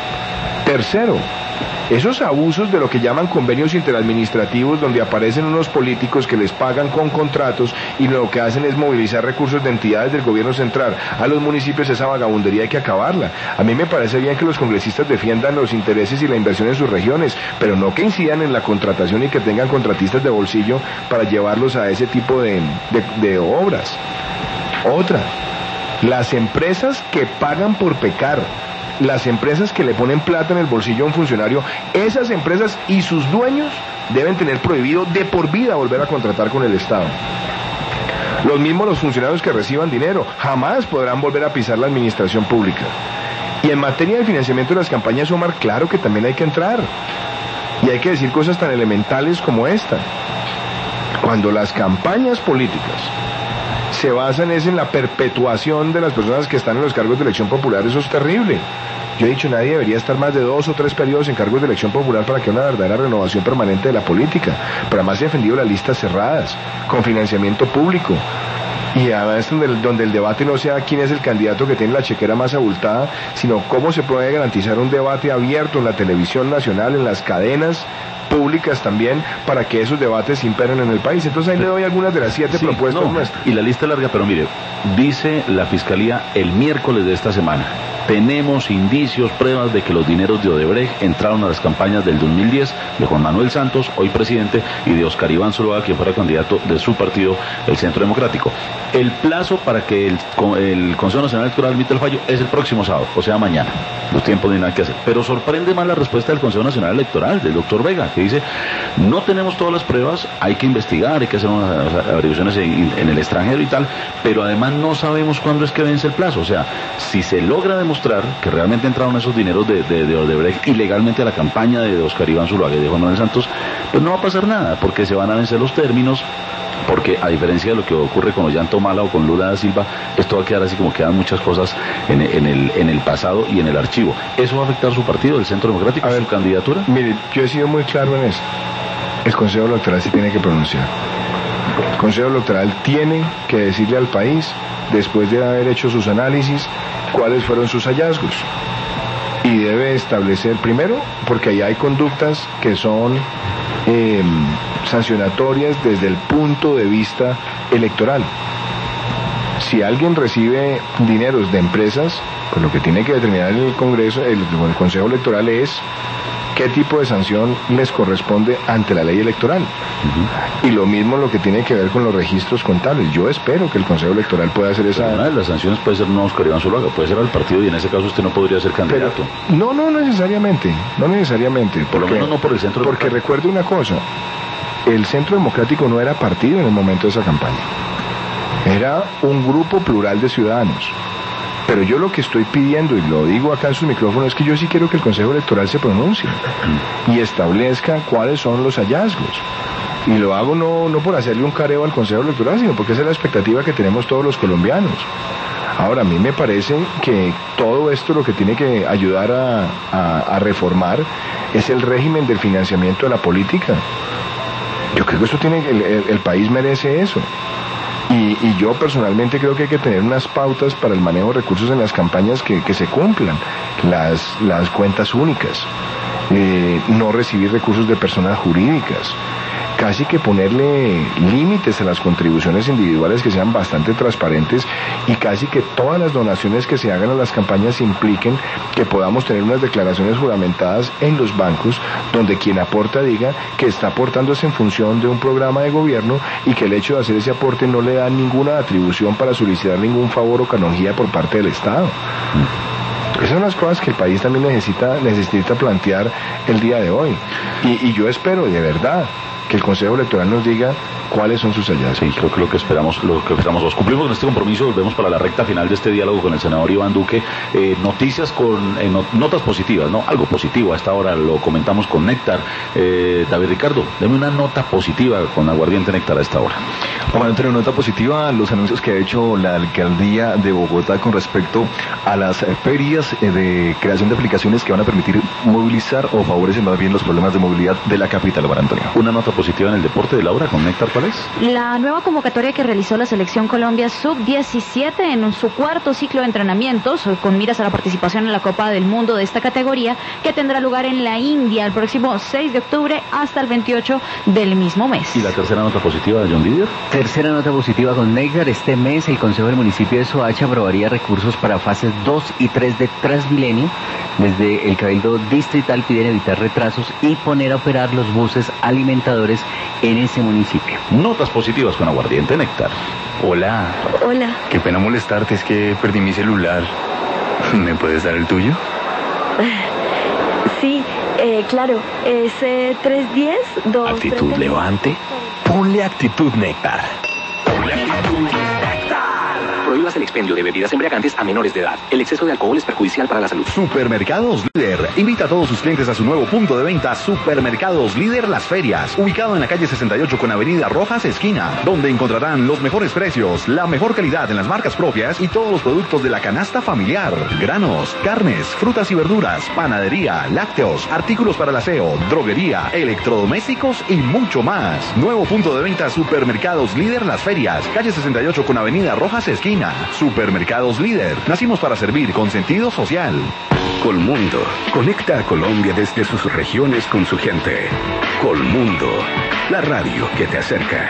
[SPEAKER 2] Tercero, esos abusos de lo que llaman convenios interadministrativos, donde aparecen unos políticos que les pagan con contratos y lo que hacen es movilizar recursos de entidades del gobierno central a los municipios. Esa vagabundería hay que acabarla. A mí me parece bien que los congresistas defiendan los intereses y la inversión en sus regiones, pero no que incidan en la contratación y que tengan contratistas de bolsillo para llevarlos a ese tipo de, de, de obras. Otra, las empresas que pagan por pecar, las empresas que le ponen plata en el bolsillo a un funcionario, esas empresas y sus dueños deben tener prohibido de por vida volver a contratar con el Estado. Los mismos los funcionarios que reciban dinero jamás podrán volver a pisar la administración pública. Y en materia de financiamiento de las campañas, Omar, claro que también hay que entrar. Y hay que decir cosas tan elementales como esta. Cuando las campañas políticas se basan es en la perpetuación de las personas que están en los cargos de elección popular, eso es terrible. Yo he dicho, nadie debería estar más de dos o tres periodos en cargos de elección popular para que haya una verdadera renovación permanente de la política. Pero además se ha defendido las listas cerradas, con financiamiento público. Y además donde el, donde el debate no sea quién es el candidato que tiene la chequera más abultada, sino cómo se puede garantizar un debate abierto en la televisión nacional, en las cadenas públicas también, para que esos debates imperen en el país. Entonces ahí le doy algunas de las siete sí, propuestas
[SPEAKER 1] no,
[SPEAKER 2] nuestras.
[SPEAKER 1] Y la lista es larga, pero mire, dice la Fiscalía el miércoles de esta semana, tenemos indicios, pruebas de que los dineros de Odebrecht entraron a las campañas del dos mil diez de Juan Manuel Santos, hoy presidente, y de Oscar Iván Zuluaga, quien fuera candidato de su partido, el Centro Democrático. El plazo para que el, el Consejo Nacional Electoral emita el fallo es el próximo sábado, o sea, mañana. Los tiempos no hay nada que hacer. Pero sorprende más la respuesta del Consejo Nacional Electoral, del doctor Vega, que dice, no tenemos todas las pruebas, hay que investigar, hay que hacer unas averiguaciones en, en el extranjero y tal, pero además no sabemos cuándo es que vence el plazo. O sea, si se logra demostrar que realmente entraron esos dineros de, de, de Odebrecht ilegalmente a la campaña de Oscar Iván Zuluaga y de Juan Manuel Santos, pues no va a pasar nada, porque se van a vencer los términos, porque a diferencia de lo que ocurre con Ollanta Humala o con Lula da Silva, esto va a quedar así como quedan muchas cosas en, en, el, en el pasado y en el archivo. ¿Eso va a afectar su partido, el Centro Democrático, a ver, su candidatura?
[SPEAKER 2] Mire, yo he sido muy claro en esto. El Consejo Electoral se tiene que pronunciar. El Consejo Electoral tiene que decirle al país, después de haber hecho sus análisis, cuáles fueron sus hallazgos. Y debe establecer, primero, porque ahí hay conductas que son eh, sancionatorias desde el punto de vista electoral. Si alguien recibe dineros de empresas, pues lo que tiene que determinar el Congreso, el, el Consejo Electoral es qué tipo de sanción les corresponde ante la ley electoral. Uh-huh. Y lo mismo lo que tiene que ver con los registros contables. Yo espero que el Consejo Electoral pueda hacer esa...
[SPEAKER 1] Pero una de las sanciones puede ser no Oscar Iván Zuluaga, puede ser al partido, y en ese caso usted no podría ser candidato.
[SPEAKER 2] Pero, no, no necesariamente, no necesariamente.
[SPEAKER 1] Por lo menos no por el Centro
[SPEAKER 2] Porque recuerde una cosa, el Centro Democrático no era partido en el momento de esa campaña. Era un grupo plural de ciudadanos. Pero yo lo que estoy pidiendo, y lo digo acá en sus micrófonos, es que yo sí quiero que el Consejo Electoral se pronuncie y establezca cuáles son los hallazgos. Y lo hago no, no por hacerle un careo al Consejo Electoral, sino porque esa es la expectativa que tenemos todos los colombianos. Ahora, a mí me parece que todo esto lo que tiene que ayudar a, a, a reformar es el régimen del financiamiento de la política. Yo creo que esto tiene, el, el, el país merece eso. Y, y yo personalmente creo que hay que tener unas pautas para el manejo de recursos en las campañas que, que se cumplan, las, las cuentas únicas, eh, no recibir recursos de personas jurídicas, casi que ponerle límites a las contribuciones individuales que sean bastante transparentes, y casi que todas las donaciones que se hagan a las campañas impliquen que podamos tener unas declaraciones juramentadas en los bancos donde quien aporta diga que está aportándose en función de un programa de gobierno y que el hecho de hacer ese aporte no le da ninguna atribución para solicitar ningún favor o canonjía por parte del Estado. Esas son las cosas que el país también necesita, necesita plantear el día de hoy. Y, y yo espero de verdad que el Consejo Electoral nos diga cuáles son sus hallazgos.
[SPEAKER 1] Sí, creo que lo que esperamos, lo que esperamos, los cumplimos con este compromiso. Volvemos para la recta final de este diálogo con el senador Iván Duque. Eh, noticias con eh, not, notas positivas, ¿no? Algo positivo a esta hora lo comentamos con Néctar. Eh, David Ricardo, deme una nota positiva con Aguardiente Néctar a esta hora.
[SPEAKER 6] Vamos a tener una nota positiva a los anuncios que ha hecho la alcaldía de Bogotá con respecto a las ferias de creación de aplicaciones que van a permitir movilizar o favorecen más bien los problemas de movilidad de la capital, Omar Antonio.
[SPEAKER 1] Una nota positiva en el deporte de Laura con Néctar, ¿cuál es?
[SPEAKER 7] La nueva convocatoria que realizó la Selección Colombia sub diecisiete en su cuarto ciclo de entrenamientos con miras a la participación en la Copa del Mundo de esta categoría, que tendrá lugar en la India el próximo seis de octubre hasta el veintiocho del mismo mes.
[SPEAKER 1] ¿Y la tercera nota positiva de John Didier?
[SPEAKER 4] Tercera nota positiva con Néctar. Este mes el Consejo del Municipio de Soacha aprobaría recursos para fases dos y tres de Transmilenio. Desde el Cabildo Distrital piden evitar retrasos y poner a operar los buses alimentadores en ese municipio.
[SPEAKER 1] Notas positivas con Aguardiente Néctar.
[SPEAKER 8] Hola.
[SPEAKER 7] Hola.
[SPEAKER 8] Qué pena molestarte, es que perdí mi celular. ¿Me puedes dar el tuyo?
[SPEAKER 9] Sí, eh, claro. Es eh, tres diez, dos...
[SPEAKER 3] Actitud Levante. Ponle actitud Néctar. Ponle actitud Néctar. Prohíbas el expendio de bebidas embriagantes a menores de edad. El exceso de alcohol es perjudicial para la salud.
[SPEAKER 5] Supermercados Líder invita a todos sus clientes a su nuevo punto de venta, Supermercados Líder Las Ferias, ubicado en la calle sesenta y ocho con Avenida Rojas esquina, donde encontrarán los mejores precios, la mejor calidad en las marcas propias y todos los productos de la canasta familiar, granos, carnes, frutas y verduras, panadería, lácteos, artículos para el aseo, droguería, electrodomésticos y mucho más. Nuevo punto de venta, Supermercados Líder Las Ferias, calle sesenta y ocho con Avenida Rojas esquina. Supermercados Líder. Nacimos para servir con sentido social.
[SPEAKER 3] Colmundo conecta a Colombia desde sus regiones con su gente. Colmundo, la radio que te acerca.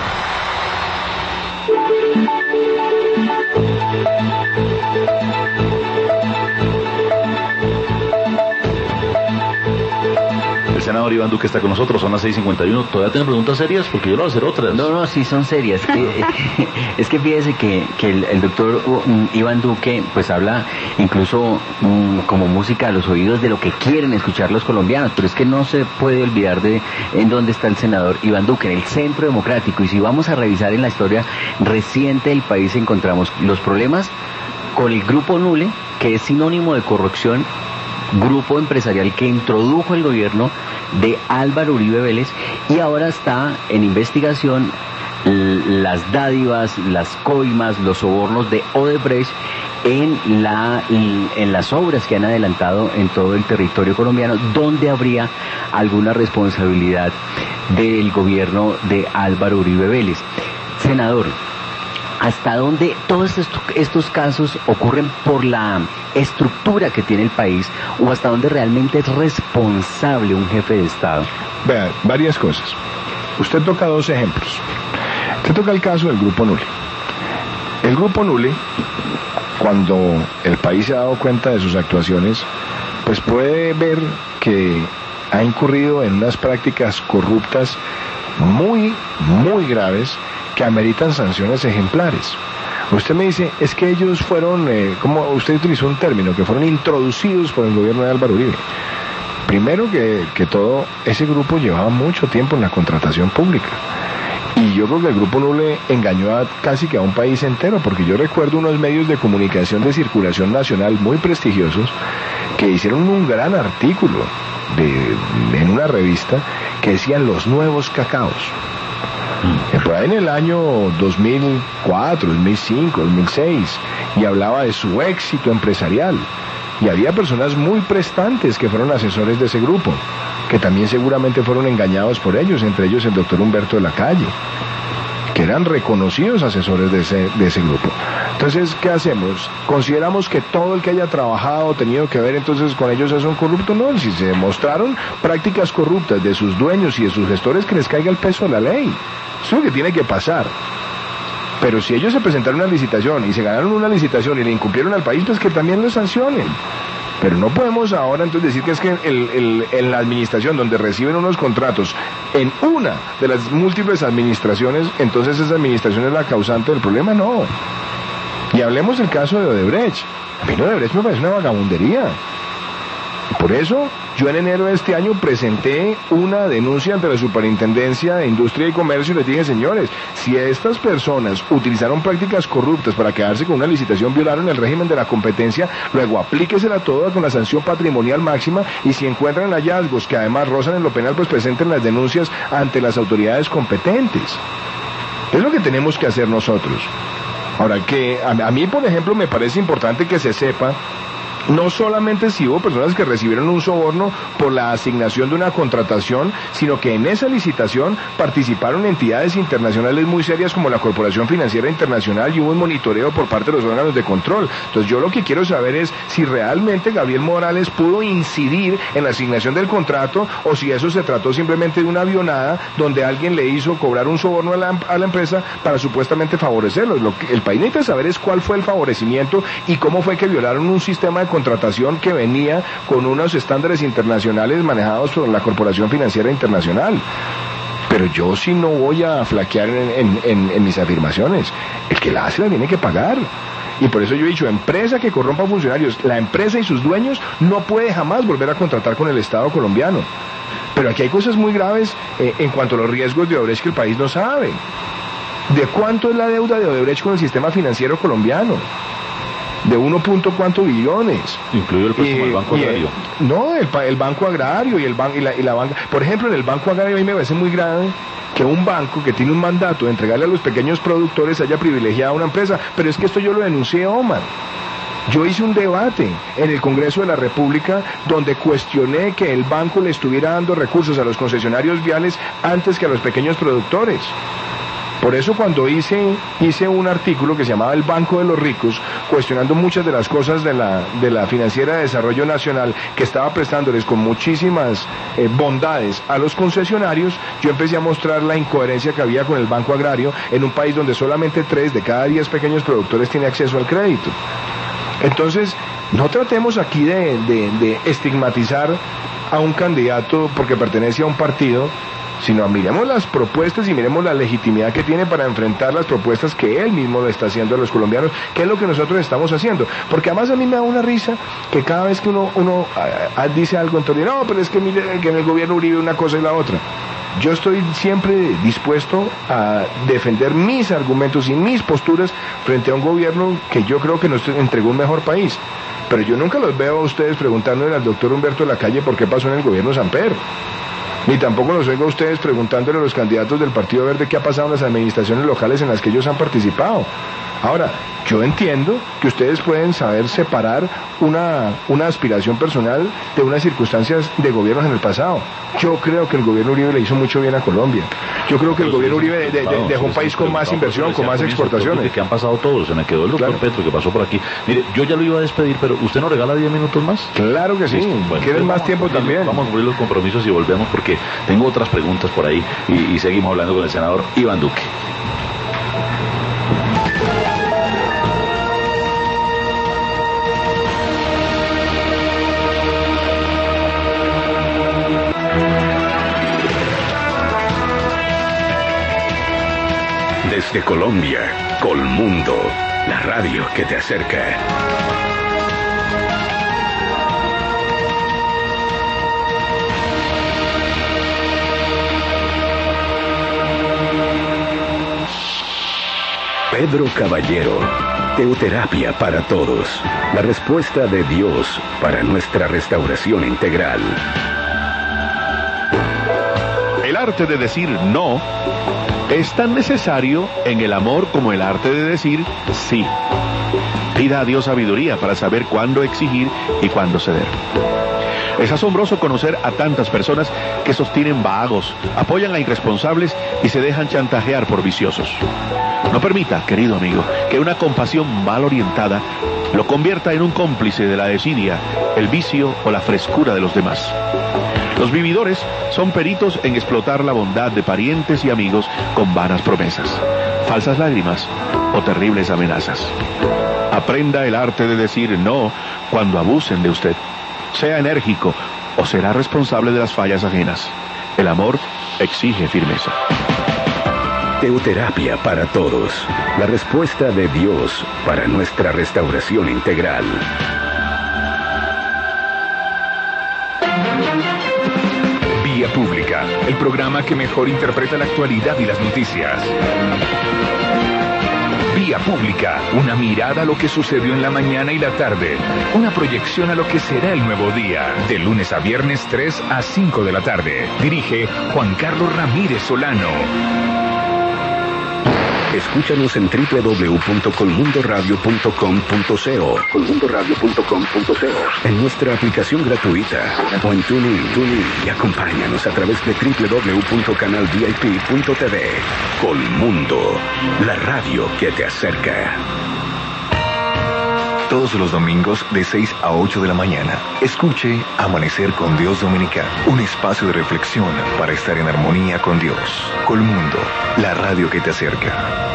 [SPEAKER 1] El senador Iván Duque está con nosotros, son las seis cincuenta y uno. ¿Todavía tienen preguntas serias? Porque yo no voy a hacer otras.
[SPEAKER 4] No, no, sí son serias. Eh, es que fíjese que, que el, el doctor um, Iván Duque pues habla incluso um, como música a los oídos de lo que quieren escuchar los colombianos, pero es que no se puede olvidar de en dónde está el senador Iván Duque, en el Centro Democrático. Y si vamos a revisar en la historia reciente del país, encontramos los problemas con el Grupo Nule, que es sinónimo de corrupción, grupo empresarial que introdujo el gobierno de Álvaro Uribe Vélez, y ahora está en investigación las dádivas, las coimas, los sobornos de Odebrecht en la en las obras que han adelantado en todo el territorio colombiano, donde habría alguna responsabilidad del gobierno de Álvaro Uribe Vélez. Senador, ¿hasta dónde todos estos, estos casos ocurren por la estructura que tiene el país, o hasta dónde realmente es responsable un jefe de Estado?
[SPEAKER 2] Vean, varias cosas. usted toca dos ejemplos. Usted toca el caso del Grupo Nule. El Grupo Nule, cuando el país se ha dado cuenta de sus actuaciones, pues puede ver que ha incurrido en unas prácticas corruptas muy, muy graves que ameritan sanciones ejemplares. Usted me dice, es que ellos fueron, eh, como usted utilizó un término, que fueron introducidos por el gobierno de Álvaro Uribe. Primero que, que todo, ese grupo llevaba mucho tiempo en la contratación pública. Y yo creo que el Grupo Nule engañó a casi que a un país entero, porque yo recuerdo unos medios de comunicación de circulación nacional muy prestigiosos que hicieron un gran artículo de, en una revista que decían los nuevos cacaos. Por ahí en el año dos mil cuatro, dos mil cinco, dos mil seis, y hablaba de su éxito empresarial. Y había personas muy prestantes que fueron asesores de ese grupo, que también seguramente fueron engañados por ellos, entre ellos el doctor Humberto de la Calle, que eran reconocidos asesores de ese, de ese grupo. Entonces, ¿qué hacemos? ¿Consideramos que todo el que haya trabajado, tenido que ver entonces con ellos es un corrupto? No, si se demostraron prácticas corruptas de sus dueños y de sus gestores, que les caiga el peso de la ley. Eso es lo que tiene que pasar. Pero si ellos se presentaron a una licitación y se ganaron una licitación y le incumplieron al país, pues que también lo sancionen. Pero no podemos ahora entonces decir que es que el, el, en la administración donde reciben unos contratos, en una de las múltiples administraciones, entonces esa administración es la causante del problema. No. Y hablemos del caso de Odebrecht. A mí Odebrecht me parece una vagabundería. Por eso, yo en enero de este año presenté una denuncia ante la Superintendencia de Industria y Comercio y les dije, señores, si estas personas utilizaron prácticas corruptas para quedarse con una licitación, violaron el régimen de la competencia, luego aplíquesela toda con la sanción patrimonial máxima, y si encuentran hallazgos que además rozan en lo penal, pues presenten las denuncias ante las autoridades competentes. Es lo que tenemos que hacer nosotros. Ahora, que a, a mí, por ejemplo, me parece importante que se sepa no solamente si hubo personas que recibieron un soborno por la asignación de una contratación, sino que en esa licitación participaron entidades internacionales muy serias como la Corporación Financiera Internacional, y hubo un monitoreo por parte de los órganos de control. Entonces yo lo que quiero saber es si realmente Gabriel Morales pudo incidir en la asignación del contrato, o si eso se trató simplemente de una avionada donde alguien le hizo cobrar un soborno a la, a la empresa para supuestamente favorecerlo. Lo que el país necesita saber es cuál fue el favorecimiento y cómo fue que violaron un sistema de contratación que venía con unos estándares internacionales manejados por la Corporación Financiera Internacional. Pero yo sí no voy a flaquear en, en, en, en mis afirmaciones. El que la hace la tiene que pagar. Y por eso yo he dicho, empresa que corrompa funcionarios, la empresa y sus dueños no puede jamás volver a contratar con el Estado colombiano. Pero aquí hay cosas muy graves eh, en cuanto a los riesgos de Odebrecht que el país no sabe. ¿De cuánto es la deuda de Odebrecht con el sistema financiero colombiano? De uno punto cuánto billones.
[SPEAKER 1] Incluido el préstamo del Banco
[SPEAKER 2] y,
[SPEAKER 1] Agrario.
[SPEAKER 2] No, el, el Banco Agrario y, el ban, y, la, y la banca. Por ejemplo, en el Banco Agrario a mí me parece muy grave que un banco que tiene un mandato de entregarle a los pequeños productores haya privilegiado a una empresa. Pero es que esto yo lo denuncié, Omar. Yo hice un debate en el Congreso de la República donde cuestioné que el banco le estuviera dando recursos a los concesionarios viales antes que a los pequeños productores. Por eso cuando hice, hice un artículo que se llamaba El Banco de los Ricos, cuestionando muchas de las cosas de la, de la Financiera de Desarrollo Nacional, que estaba prestándoles con muchísimas eh, bondades a los concesionarios, yo empecé a mostrar la incoherencia que había con el Banco Agrario en un país donde solamente tres de cada diez pequeños productores tienen acceso al crédito. Entonces, no tratemos aquí de, de, de estigmatizar a un candidato porque pertenece a un partido, sino miremos las propuestas y miremos la legitimidad que tiene para enfrentar las propuestas que él mismo le está haciendo a los colombianos, que es lo que nosotros estamos haciendo. Porque además a mí me da una risa que cada vez que uno, uno a, a, dice algo, entonces, no, pero es que mire que en el gobierno Uribe una cosa y la otra. Yo estoy siempre dispuesto a defender mis argumentos y mis posturas frente a un gobierno que yo creo que nos entregó un mejor país. Pero yo nunca los veo a ustedes preguntándole al doctor Humberto de la Calle por qué pasó en el gobierno Samper. Ni tampoco los oigo a ustedes preguntándole a los candidatos del Partido Verde qué ha pasado en las administraciones locales en las que ellos han participado. Ahora, yo entiendo que ustedes pueden saber separar una, una aspiración personal de unas circunstancias de gobiernos en el pasado. Yo creo que el gobierno Uribe le hizo mucho bien a Colombia. Yo creo que el gobierno Uribe de, de, de, dejó un país con más inversión, con más exportaciones.
[SPEAKER 1] Que han pasado todos, se me quedó el doctor claro. Petro que pasó por aquí. Mire, yo ya lo iba a despedir, pero ¿usted nos regala diez minutos más?
[SPEAKER 2] Claro que sí, bueno, ¿quieren más tiempo
[SPEAKER 1] a
[SPEAKER 2] también?
[SPEAKER 1] Vamos a abrir los compromisos y volvemos porque tengo otras preguntas por ahí y, y seguimos hablando con el senador Iván Duque.
[SPEAKER 3] Desde Colombia, Colmundo, la radio que te acerca. Pedro Caballero, teoterapia para todos. La respuesta de Dios para nuestra restauración integral.
[SPEAKER 10] El arte de decir no es tan necesario en el amor como el arte de decir sí. Pida a Dios sabiduría para saber cuándo exigir y cuándo ceder. Es asombroso conocer a tantas personas que sostienen vagos, apoyan a irresponsables y se dejan chantajear por viciosos. No permita, querido amigo, que una compasión mal orientada lo convierta en un cómplice de la desidia, el vicio o la frescura de los demás. Los vividores son peritos en explotar la bondad de parientes y amigos con vanas promesas, falsas lágrimas o terribles amenazas. Aprenda el arte de decir no cuando abusen de usted. Sea enérgico o será responsable de las fallas ajenas. El amor exige firmeza.
[SPEAKER 3] Teoterapia para todos. La respuesta de Dios para nuestra restauración integral.
[SPEAKER 11] Vía Pública, el programa que mejor interpreta la actualidad y las noticias. Vía Pública, una mirada a lo que sucedió en la mañana y la tarde. Una proyección a lo que será el nuevo día. De lunes a viernes, tres a cinco de la tarde. Dirige Juan Carlos Ramírez Solano.
[SPEAKER 3] Escúchanos en doble u doble u doble u punto colmundoradio punto com punto co, colmundoradio punto com punto co, en nuestra aplicación gratuita o en TuneIn, TuneIn y acompáñanos a través de doble u doble u doble u punto canal v i p punto t v. Colmundo, la radio que te acerca.
[SPEAKER 11] Todos los domingos de seis a ocho de la mañana, escuche Amanecer con Dios Dominical, un espacio de reflexión para estar en armonía con Dios. Colmundo, la radio que te acerca.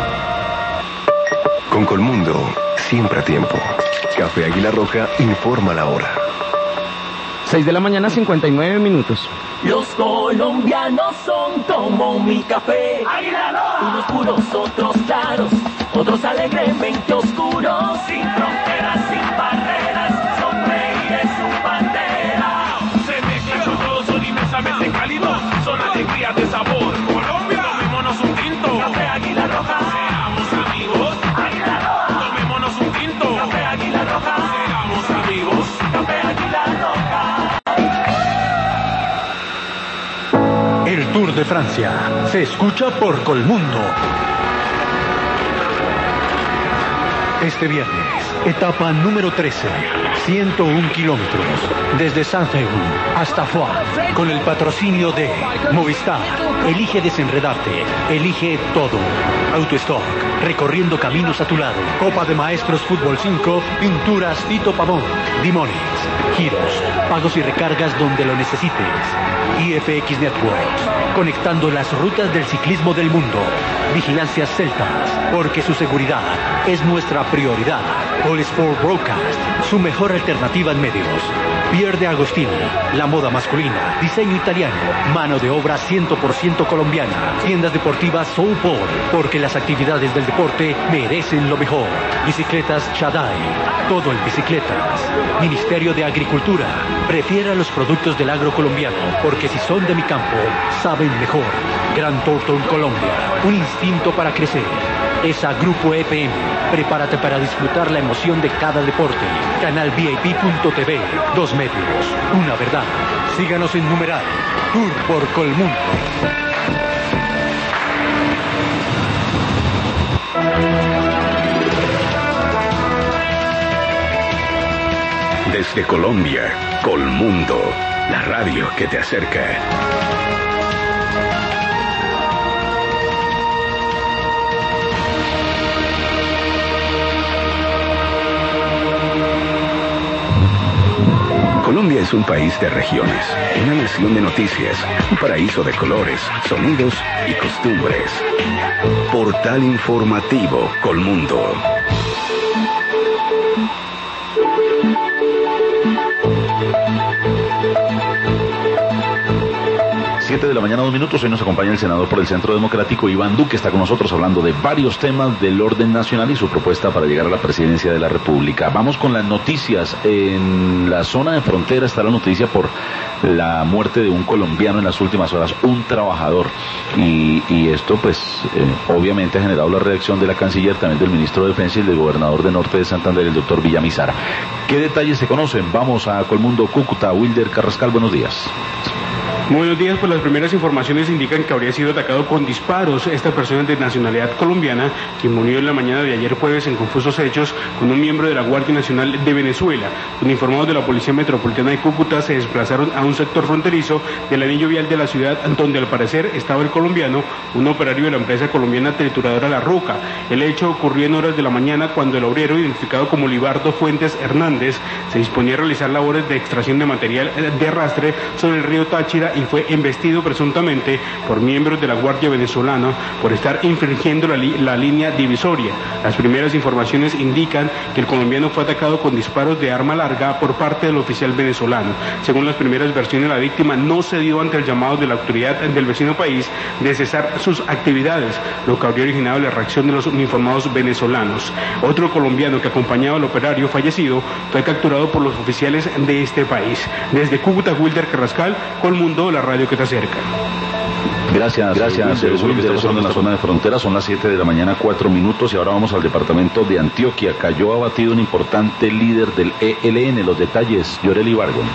[SPEAKER 11] Con Colmundo, siempre a tiempo. Café Águila Roja informa la hora.
[SPEAKER 12] seis de la mañana, cincuenta y nueve minutos.
[SPEAKER 13] Los colombianos son como mi café. Águila Roja. Unos puros, otros claros, otros alegremente oscuros. Sin fronteras, sin barreras, sonreír es su bandera. Se mezclan con todos, son inmensamente cálidos, son alegrías de sabor. Colombia, tomémonos un tinto. Café Águila Roja. Seamos amigos. Águila Roja. Tomémonos un tinto. Café Águila Roja. Seamos amigos. Café Águila Roja.
[SPEAKER 14] El Tour de Francia se escucha por Colmundo. Este viernes, etapa número trece, ciento uno kilómetros, desde Saint-Étienne hasta Foix, con el patrocinio de Movistar. Elige desenredarte, elige todo. Autostock, recorriendo caminos a tu lado. Copa de Maestros Fútbol cinco, Pinturas Tito Pavón, Dimonix, giros, pagos y recargas donde lo necesites. I F X Networks, conectando las rutas del ciclismo del mundo. Vigilancias Celtas, porque su seguridad es nuestra prioridad. All Sport Broadcast, su mejor alternativa en medios. Pierde Agostini, la moda masculina, diseño italiano, mano de obra cien por ciento colombiana. Tiendas deportivas Soulport, porque las actividades del deporte merecen lo mejor. Bicicletas Chadai, todo en bicicletas. Ministerio de Agricultura, prefiera los productos del agro colombiano, porque si son de mi campo, saben mejor. Gran Thornton Colombia, un instinto para crecer. ESA Grupo E P M, prepárate para disfrutar la emoción de cada deporte. Canal V I P punto t v, dos medios, una verdad. Síganos en numeral, Tour por Colmundo.
[SPEAKER 3] Desde Colombia, Colmundo, la radio que te acerca. Colombia es un país de regiones, una nación de noticias, un paraíso de colores, sonidos y costumbres. Portal Informativo Colmundo.
[SPEAKER 1] siete de la mañana, dos minutos. Hoy nos acompaña el senador por el Centro Democrático, Iván Duque. Está con nosotros hablando de varios temas del orden nacional y su propuesta para llegar a la presidencia de la República. Vamos con las noticias. En la zona de frontera está la noticia por la muerte de un colombiano en las últimas horas, un trabajador. Y, y esto, pues, eh, obviamente ha generado la reacción de la canciller, también del ministro de Defensa y del gobernador de Norte de Santander, el doctor Villamizar. ¿Qué detalles se conocen? Vamos a Colmundo, Cúcuta. Wilder Carrascal, buenos días.
[SPEAKER 15] Muy buenos días, pues las primeras informaciones indican que habría sido atacado con disparos esta persona de nacionalidad colombiana, quien murió en la mañana de ayer jueves en confusos hechos con un miembro de la Guardia Nacional de Venezuela. Uniformados de la Policía Metropolitana de Cúcuta se desplazaron a un sector fronterizo del anillo vial de la ciudad, donde al parecer estaba el colombiano, un operario de la empresa colombiana trituradora La Roca. El hecho ocurrió en horas de la mañana cuando el obrero, identificado como Libardo Fuentes Hernández, se disponía a realizar labores de extracción de material de arrastre sobre el río Táchira y fue embestido presuntamente por miembros de la Guardia Venezolana por estar infringiendo la, li la línea divisoria. Las primeras informaciones indican que el colombiano fue atacado con disparos de arma larga por parte del oficial venezolano. Según las primeras versiones, la víctima no cedió ante el llamado de la autoridad del vecino país de cesar sus actividades, lo que habría originado la reacción de los uniformados venezolanos. Otro colombiano que acompañaba al operario fallecido fue capturado por los oficiales de este país. Desde Cúcuta, Wilder Carrascal, Colmundo, la radio que te acerca.
[SPEAKER 1] Gracias, gracias. Wilder, Wilder, Wilder, estamos en la zona de frontera, son las siete de la mañana, cuatro minutos, y ahora vamos al departamento de Antioquia. Cayó abatido un importante líder del E L N. Los detalles, Yoreli Ibargüen.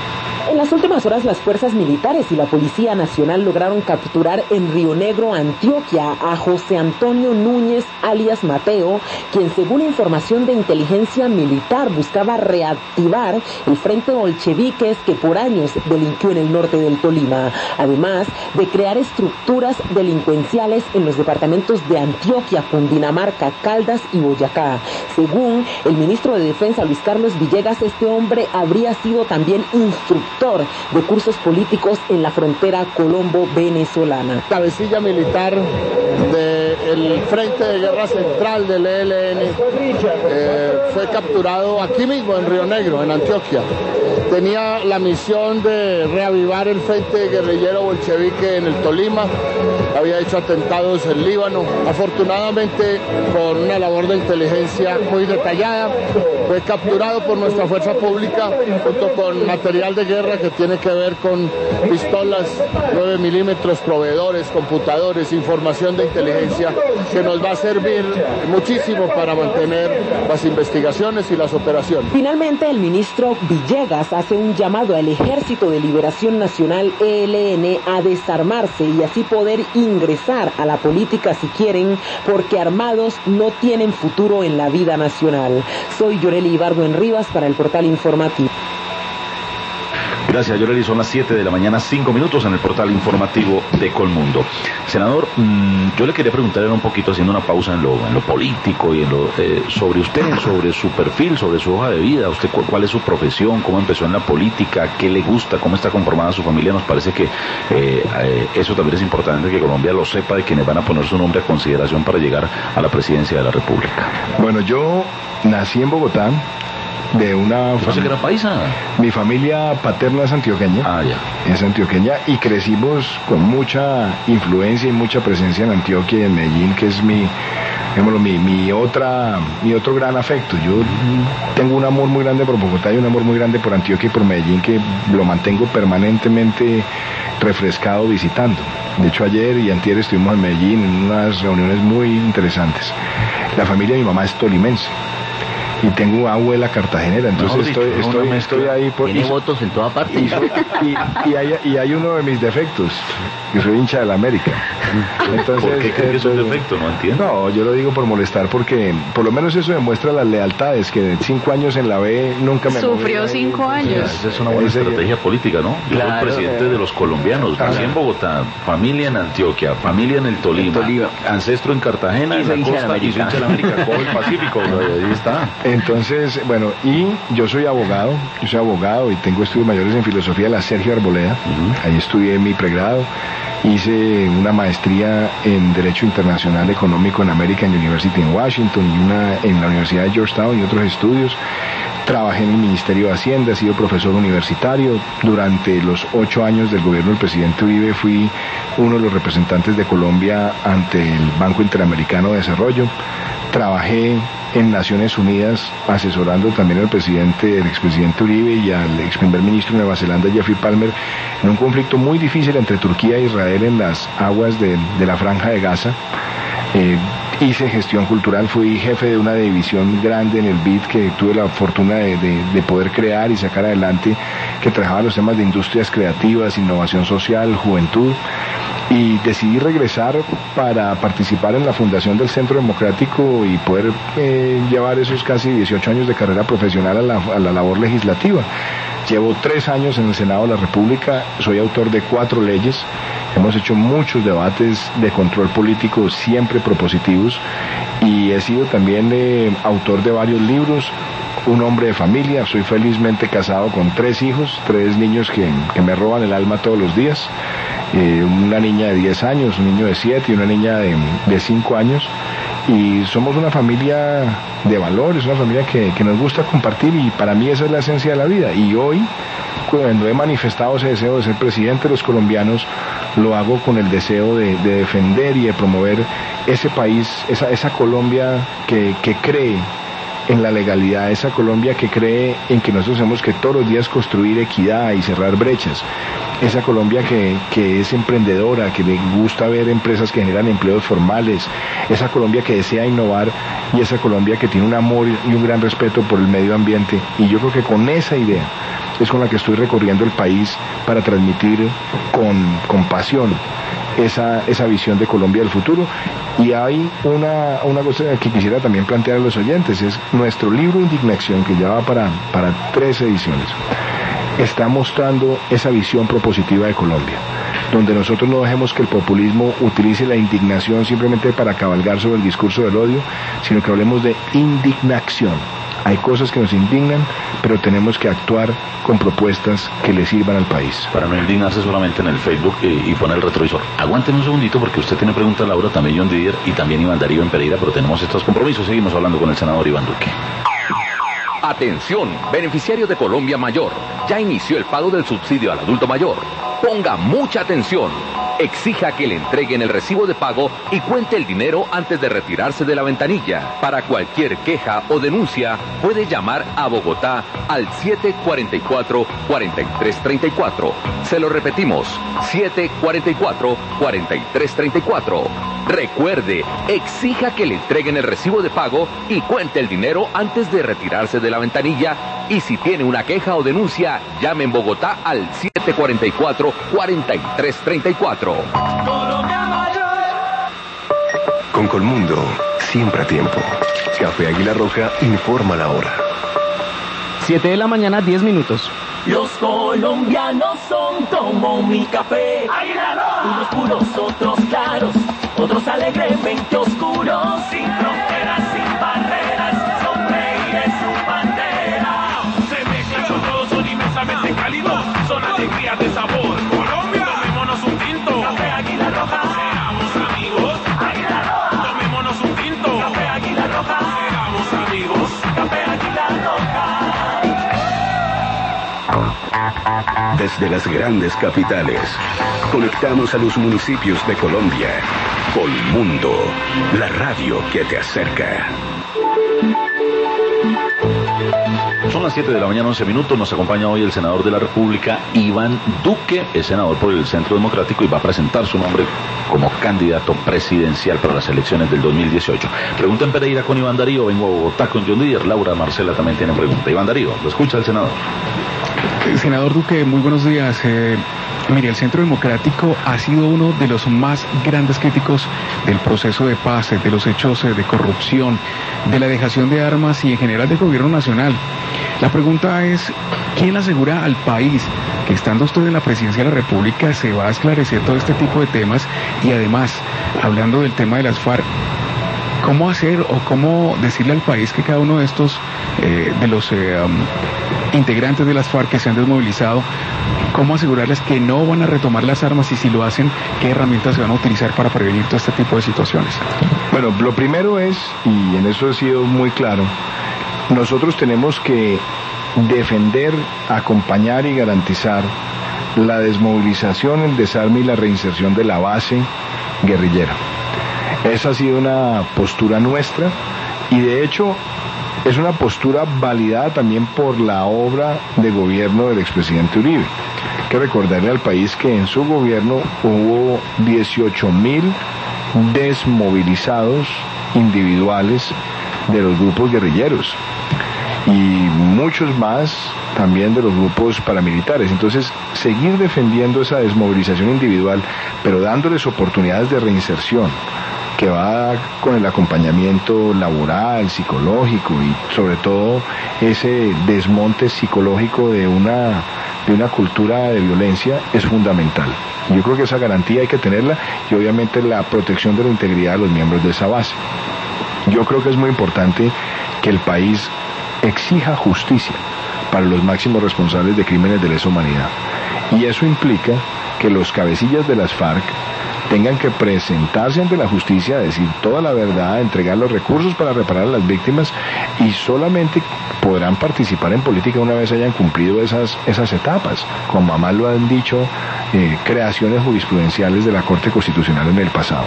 [SPEAKER 16] En las últimas horas, las fuerzas militares y la Policía Nacional lograron capturar en Río Negro, Antioquia, a José Antonio Núñez, alias Mateo, quien, según información de inteligencia militar, buscaba reactivar el frente bolcheviques que por años delinquió en el norte del Tolima, además de crear estructuras delincuenciales en los departamentos de Antioquia, Cundinamarca, Caldas y Boyacá. Según el ministro de Defensa, Luis Carlos Villegas, este hombre habría sido también instructor de cursos políticos en la frontera colombo-venezolana.
[SPEAKER 17] Cabecilla militar del Frente de Guerra Central del E L N eh, fue capturado aquí mismo en Río Negro, en Antioquia. Tenía la misión de reavivar el frente guerrillero bolchevique en el Tolima, había hecho atentados en Líbano. Afortunadamente, con una labor de inteligencia muy detallada, fue capturado por nuestra fuerza pública junto con material de guerra que tiene que ver con pistolas nueve milímetros, proveedores, computadores, información de inteligencia que nos va a servir muchísimo para mantener las investigaciones y las operaciones.
[SPEAKER 16] Finalmente, el ministro Villegas hace un llamado al Ejército de Liberación Nacional E L N a desarmarse y así poder ingresar a la política si quieren, porque armados no tienen futuro en la vida nacional. Soy Yoreli Ibargüen Rivas para el Portal Informativo.
[SPEAKER 1] Gracias, Yoreli. Son las siete de la mañana, cinco minutos en el Portal Informativo de Colmundo. Senador, mmm, yo le quería preguntar un poquito, haciendo una pausa en lo, en lo político y en lo, eh, sobre usted, sobre su perfil, sobre su hoja de vida. Usted, ¿cuál es su profesión? ¿Cómo empezó en la política? ¿Qué le gusta? ¿Cómo está conformada su familia? Nos parece que eh, eh, eso también es importante, que Colombia lo sepa, de quienes van a poner su nombre a consideración para llegar a la presidencia de la República.
[SPEAKER 2] Bueno, yo nací en Bogotá, de una
[SPEAKER 1] familia. ¿Era paisa?
[SPEAKER 2] Mi familia paterna es antioqueña.
[SPEAKER 1] Ah, ya.
[SPEAKER 2] Es antioqueña y crecimos con mucha influencia y mucha presencia en Antioquia y en Medellín, que es mi, digamos, mi, mi otra, mi otro gran afecto. Yo tengo un amor muy grande por Bogotá y un amor muy grande por Antioquia y por Medellín, que lo mantengo permanentemente refrescado visitando. De hecho, ayer y antier estuvimos en Medellín en unas reuniones muy interesantes. La familia de mi mamá es tolimense y tengo una abuela cartagenera, entonces no, estoy, dicho, estoy, estoy ahí por...
[SPEAKER 4] Tiene y, votos en toda parte.
[SPEAKER 2] Y, y, y, hay, y hay uno de mis defectos, que soy hincha de la América.
[SPEAKER 1] Entonces, ¿por qué cree que es un defecto? No entiendo.
[SPEAKER 2] No, yo lo digo por molestar, porque por lo menos eso demuestra las lealtades, que cinco años en la B nunca me...
[SPEAKER 7] Sufrió cinco años.
[SPEAKER 1] Esa es una buena Ese estrategia política, ¿no? Yo claro, soy el presidente eh, de los colombianos, claro. Nací en Bogotá, familia en Antioquia, familia en el Tolima, el Tolima. Ancestro en Cartagena, y en la costa, y soy hincha de la América, cojo el Pacífico, ahí está.
[SPEAKER 2] Entonces, bueno, y yo soy abogado, yo soy abogado y tengo estudios mayores en filosofía de la Sergio Arboleda. Uh-huh. Ahí estudié mi pregrado, hice una maestría en Derecho Internacional Económico en American University en Washington y una en la Universidad de Georgetown y otros estudios. Trabajé en el Ministerio de Hacienda, he sido profesor universitario. Durante los ocho años del gobierno del presidente Uribe fui uno de los representantes de Colombia ante el Banco Interamericano de Desarrollo. Trabajé en Naciones Unidas asesorando también al presidente, el expresidente Uribe y al ex primer ministro de Nueva Zelanda, Jeffrey Palmer, en un conflicto muy difícil entre Turquía e Israel en las aguas de, de la Franja de Gaza. Eh, hice gestión cultural, fui jefe de una división grande en el B I D que tuve la fortuna de, de, de poder crear y sacar adelante, que trabajaba los temas de industrias creativas, innovación social, juventud, y decidí regresar para participar en la fundación del Centro Democrático y poder eh, llevar esos casi dieciocho años de carrera profesional a la, a la labor legislativa. Llevo tres años en el Senado de la República, soy autor de cuatro leyes, hemos hecho muchos debates de control político siempre propositivos y he sido también eh, autor de varios libros, un hombre de familia, soy felizmente casado con tres hijos, tres niños que, que me roban el alma todos los días, eh, una niña de diez años, un niño de siete y una niña de, de cinco años. Y somos una familia de valores, una familia que, que nos gusta compartir y para mí esa es la esencia de la vida. Y hoy, cuando he manifestado ese deseo de ser presidente de los colombianos, lo hago con el deseo de, de defender y de promover ese país, esa, esa Colombia que, que cree en la legalidad, esa Colombia que cree en que nosotros tenemos que todos los días construir equidad y cerrar brechas, esa Colombia que, que es emprendedora, que le gusta ver empresas que generan empleos formales, esa Colombia que desea innovar y esa Colombia que tiene un amor y un gran respeto por el medio ambiente. Y yo creo que con esa idea es con la que estoy recorriendo el país para transmitir con, con pasión esa, esa visión de Colombia del futuro. Y hay una, una cosa que quisiera también plantear a los oyentes, es nuestro libro Indignación, que ya va para, para tres ediciones, está mostrando esa visión propositiva de Colombia, donde nosotros no dejemos que el populismo utilice la indignación simplemente para cabalgar sobre el discurso del odio, sino que hablemos de indignación. Hay cosas que nos indignan, pero tenemos que actuar con propuestas que le sirvan al país.
[SPEAKER 1] Para no indignarse solamente en el Facebook y, y poner el retrovisor. Aguántenos un segundito porque usted tiene preguntas, Laura, también John Didier y también Iván Darío en Pereira, pero tenemos estos compromisos. Seguimos hablando con el senador Iván Duque.
[SPEAKER 18] Atención, beneficiario de Colombia Mayor. Ya inició el pago del subsidio al adulto mayor. Ponga mucha atención. Exija que le entreguen el recibo de pago y cuente el dinero antes de retirarse de la ventanilla. Para cualquier queja o denuncia, puede llamar a Bogotá al siete cuatro cuatro, cuatro tres tres cuatro. Se lo repetimos, siete cuatro cuatro, cuatro tres tres cuatro. Recuerde, exija que le entreguen el recibo de pago y cuente el dinero antes de retirarse de la ventanilla. Y si tiene una queja o denuncia, llame en Bogotá al siete cuatro cuatro, cuatro tres tres cuatro.
[SPEAKER 3] Con Colmundo, siempre a tiempo. Café Águila Roja informa la hora.
[SPEAKER 12] siete de la mañana, diez minutos.
[SPEAKER 13] Los colombianos son como mi café. Águila Roja. Unos puros, otros claros, otros alegremente oscuros. Sin fronteras, sin barreras, sonreír es su bandera. Se mezclan con todos, son inmensamente cálidos, son alegrías de sabor. Colombia, tomémonos un tinto. Café Águila Roja. Seamos amigos. Águila Roja. Tomémonos un tinto. Café Águila Roja. Seamos amigos. Café Águila Roja.
[SPEAKER 3] Desde las grandes capitales, conectamos a los municipios de Colombia. Colmundo, la radio que te acerca.
[SPEAKER 1] Son las siete de la mañana, once minutos. Nos acompaña hoy el senador de la República, Iván Duque, es senador por el Centro Democrático y va a presentar su nombre como candidato presidencial para las elecciones del dos mil dieciocho. Pregunta en Pereira con Iván Darío, vengo a Bogotá con John Didier, Laura Marcela también tiene pregunta. Iván Darío, lo escucha el senador.
[SPEAKER 15] Senador Duque, muy buenos días. Eh, mire, el Centro Democrático ha sido uno de los más grandes críticos del proceso de paz, de los hechos de corrupción, de la dejación de armas y en general del gobierno nacional. La pregunta es, ¿quién asegura al país que estando usted en la presidencia de la República se va a esclarecer todo este tipo de temas? Y además, hablando del tema de las FARC, ¿cómo hacer o cómo decirle al país que cada uno de estos, eh, de los eh, um, integrantes de las FARC que se han desmovilizado, cómo asegurarles que no van a retomar las armas y si lo hacen, qué herramientas se van a utilizar para prevenir todo este tipo de situaciones?
[SPEAKER 2] Bueno, lo primero es, y en eso he sido muy claro, nosotros tenemos que defender, acompañar y garantizar la desmovilización, el desarme y la reinserción de la base guerrillera. Esa ha sido una postura nuestra y de hecho es una postura validada también por la obra de gobierno del expresidente Uribe. Hay que recordarle al país que en su gobierno hubo dieciocho mil desmovilizados individuales de los grupos guerrilleros y muchos más también de los grupos paramilitares. Entonces, seguir defendiendo esa desmovilización individual, pero dándoles oportunidades de reinserción, que va con el acompañamiento laboral, psicológico y sobre todo ese desmonte psicológico de una, de una cultura de violencia, es fundamental. Yo creo que esa garantía hay que tenerla y obviamente la protección de la integridad de los miembros de esa base. Yo creo que es muy importante que el país exija justicia para los máximos responsables de crímenes de lesa humanidad. Y eso implica que los cabecillas de las FARC tengan que presentarse ante la justicia, decir toda la verdad, entregar los recursos para reparar a las víctimas y solamente podrán participar en política una vez hayan cumplido esas, esas etapas, como además lo han dicho eh, creaciones jurisprudenciales de la Corte Constitucional en el pasado.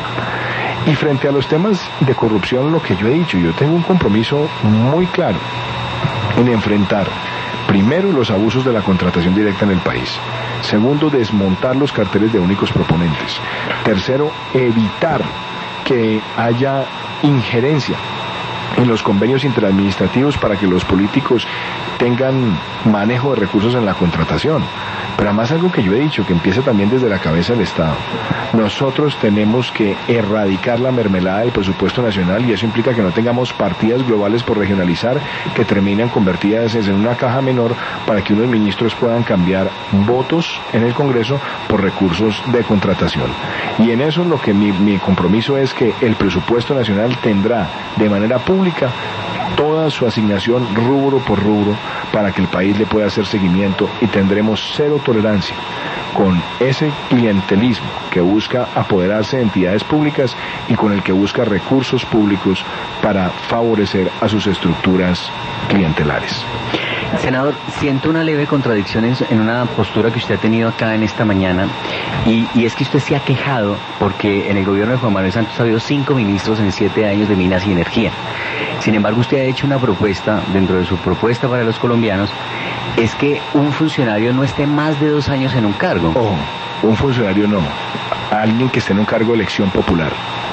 [SPEAKER 2] Y frente a los temas de corrupción, lo que yo he dicho, yo tengo un compromiso muy claro en enfrentar primero los abusos de la contratación directa en el país. Segundo, desmontar los carteles de únicos proponentes. Tercero, evitar que haya injerencia en los convenios interadministrativos para que los políticos tengan manejo de recursos en la contratación. Pero además algo que yo he dicho, que empieza también desde la cabeza del Estado. Nosotros tenemos que erradicar la mermelada del presupuesto nacional y eso implica que no tengamos partidas globales por regionalizar que terminan convertidas en una caja menor para que unos ministros puedan cambiar votos en el Congreso por recursos de contratación. Y en eso lo que mi, mi compromiso es que el presupuesto nacional tendrá de manera pública toda su asignación rubro por rubro para que el país le pueda hacer seguimiento y tendremos cero tolerancia con ese clientelismo que busca apoderarse de entidades públicas y con el que busca recursos públicos para favorecer a sus estructuras clientelares.
[SPEAKER 4] Senador, siento una leve contradicción en, en una postura que usted ha tenido acá en esta mañana y, y es que usted se ha quejado porque en el gobierno de Juan Manuel Santos ha habido cinco ministros en siete años de Minas y Energía. Sin embargo, usted ha hecho una propuesta, dentro de su propuesta para los colombianos, es que un funcionario no esté más de dos años en un cargo.
[SPEAKER 2] Ojo, un funcionario no, alguien que esté en un cargo de elección popular.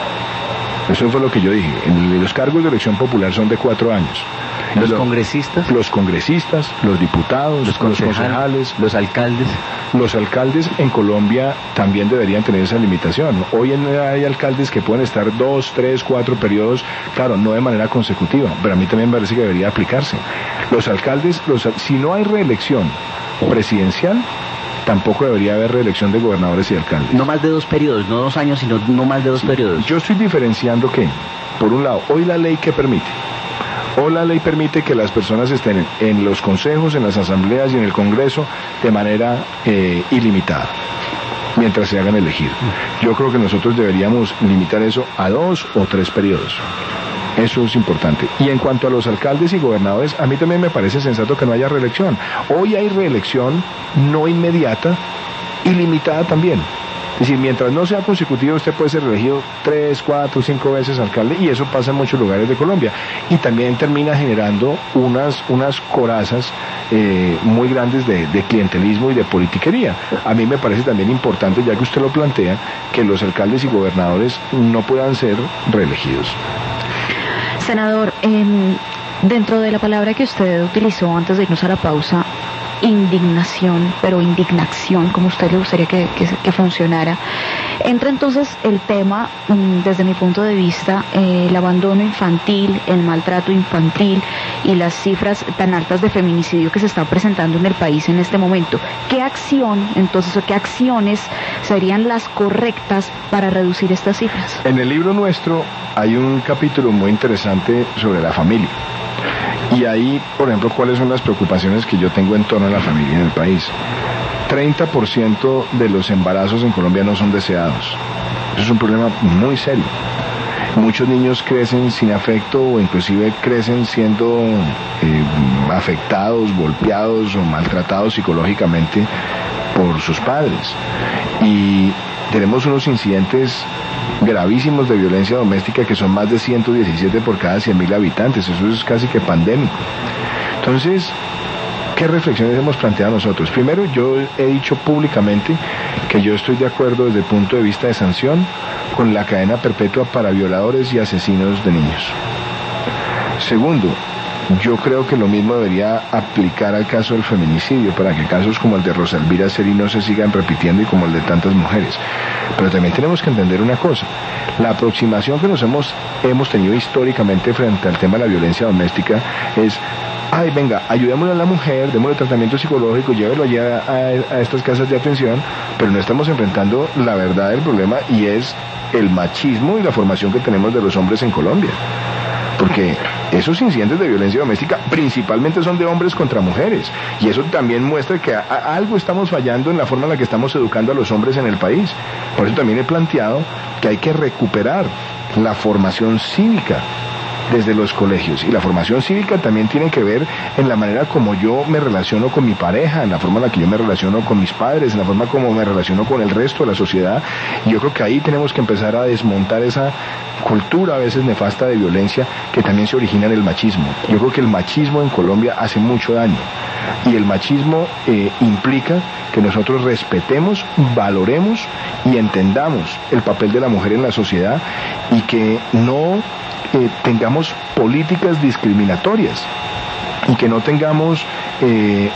[SPEAKER 2] Eso fue lo que yo dije. Los cargos de elección popular son de cuatro años.
[SPEAKER 4] ¿Los congresistas?
[SPEAKER 2] Los congresistas, los diputados,
[SPEAKER 4] los concejales, los, concejales, los alcaldes.
[SPEAKER 2] Los alcaldes en Colombia también deberían tener esa limitación. Hoy en día hay alcaldes que pueden estar dos, tres, cuatro periodos, claro, no de manera consecutiva, pero a mí también me parece que debería aplicarse. Los alcaldes, los, si no hay reelección presidencial, tampoco debería haber reelección de gobernadores y alcaldes.
[SPEAKER 4] No más de dos periodos, no dos años, sino no más de dos periodos.
[SPEAKER 2] Yo estoy diferenciando que, por un lado, hoy la ley que permite, o la ley permite que las personas estén en los consejos, en las asambleas y en el Congreso de manera eh, ilimitada, mientras se hagan elegir. Yo creo que nosotros deberíamos limitar eso a dos o tres periodos. Eso es importante. Y en cuanto a los alcaldes y gobernadores, a mí también me parece sensato que no haya reelección. Hoy hay reelección no inmediata y limitada también. Es decir, mientras no sea consecutivo, usted puede ser reelegido tres, cuatro, cinco veces alcalde, y eso pasa en muchos lugares de Colombia. Y también termina generando unas, unas corazas eh, muy grandes de, de clientelismo y de politiquería. A mí me parece también importante, ya que usted lo plantea, que los alcaldes y gobernadores no puedan ser reelegidos.
[SPEAKER 7] Senador, eh, dentro de la palabra que usted utilizó antes de irnos a la pausa, indignación, pero indignación, como a usted le gustaría que, que, que funcionara, Entra entonces el tema, desde mi punto de vista, eh, el abandono infantil, el maltrato infantil y las cifras tan altas de feminicidio que se están presentando en el país en este momento. ¿Qué acción, entonces, o qué acciones serían las correctas para reducir estas cifras?
[SPEAKER 2] En el libro nuestro hay un capítulo muy interesante sobre la familia. Y ahí, por ejemplo, cuáles son las preocupaciones que yo tengo en torno a la familia en el país. treinta por ciento de los embarazos en Colombia no son deseados. Eso es un problema muy serio. Muchos niños crecen sin afecto o inclusive crecen siendo eh, afectados, golpeados o maltratados psicológicamente por sus padres. Y tenemos unos incidentes gravísimos de violencia doméstica que son más de ciento diecisiete por cada cien mil habitantes. Eso es casi que pandémico. Entonces, ¿qué reflexiones hemos planteado nosotros? Primero, yo he dicho públicamente que yo estoy de acuerdo desde el punto de vista de sanción con la cadena perpetua para violadores y asesinos de niños. Segundo, yo creo que lo mismo debería aplicar al caso del feminicidio, para que casos como el de Rosa Elvira Seri no se sigan repitiendo y como el de tantas mujeres. Pero también tenemos que entender una cosa: la aproximación que nos hemos, hemos tenido históricamente frente al tema de la violencia doméstica es: ay, venga, ayudémosle a la mujer, démosle tratamiento psicológico, llévelo allá a, a estas casas de atención, pero no estamos enfrentando la verdad del problema, y es el machismo y la formación que tenemos de los hombres en Colombia. Porque esos incidentes de violencia doméstica principalmente son de hombres contra mujeres, y eso también muestra que a, a algo estamos fallando en la forma en la que estamos educando a los hombres en el país. Por eso también he planteado que hay que recuperar la formación cívica desde los colegios, y la formación cívica también tiene que ver en la manera como yo me relaciono con mi pareja, en la forma en la que yo me relaciono con mis padres, en la forma como me relaciono con el resto de la sociedad. Y yo creo que ahí tenemos que empezar a desmontar esa cultura a veces nefasta de violencia que también se origina en el machismo. Yo creo que el machismo en Colombia hace mucho daño, y el machismo eh, implica que nosotros respetemos, valoremos y entendamos el papel de la mujer en la sociedad, y que no Eh, tengamos políticas discriminatorias, y que no tengamos eh,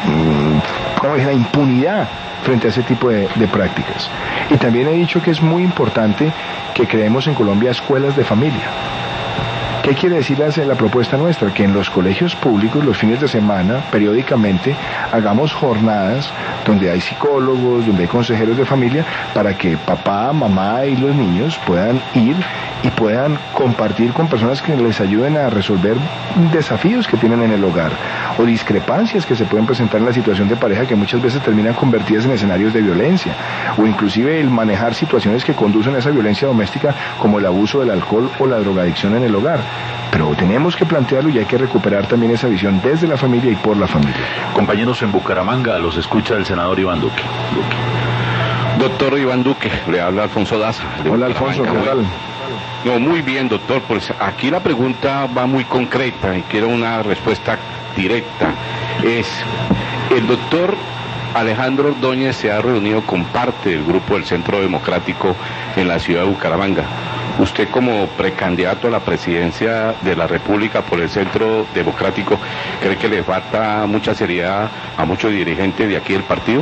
[SPEAKER 2] ¿cómo es? la impunidad frente a ese tipo de, de prácticas. Y también he dicho que es muy importante que creemos en Colombia escuelas de familia. ¿Qué quiere decir la propuesta nuestra? Que en los colegios públicos, los fines de semana, periódicamente, hagamos jornadas donde hay psicólogos, donde hay consejeros de familia, para que papá, mamá y los niños puedan ir y puedan compartir con personas que les ayuden a resolver desafíos que tienen en el hogar, o discrepancias que se pueden presentar en la situación de pareja, que muchas veces terminan convertidas en escenarios de violencia, o inclusive el manejar situaciones que conducen a esa violencia doméstica, como el abuso del alcohol o la drogadicción en el hogar. Pero tenemos que plantearlo, y hay que recuperar también esa visión desde la familia y por la familia.
[SPEAKER 1] Compañeros en Bucaramanga, los escucha el senador Iván Duque. Duque.
[SPEAKER 19] Doctor Iván Duque, le habla Alfonso Daza.
[SPEAKER 2] Hola Alfonso, ¿qué tal?
[SPEAKER 19] No, muy bien, doctor. Pues aquí la pregunta va muy concreta y quiero una respuesta directa. Es, el doctor Alejandro Ordóñez se ha reunido con parte del grupo del Centro Democrático en la ciudad de Bucaramanga. Usted, como precandidato a la presidencia de la República por el Centro Democrático, ¿cree que le falta mucha seriedad a muchos dirigentes de aquí del partido?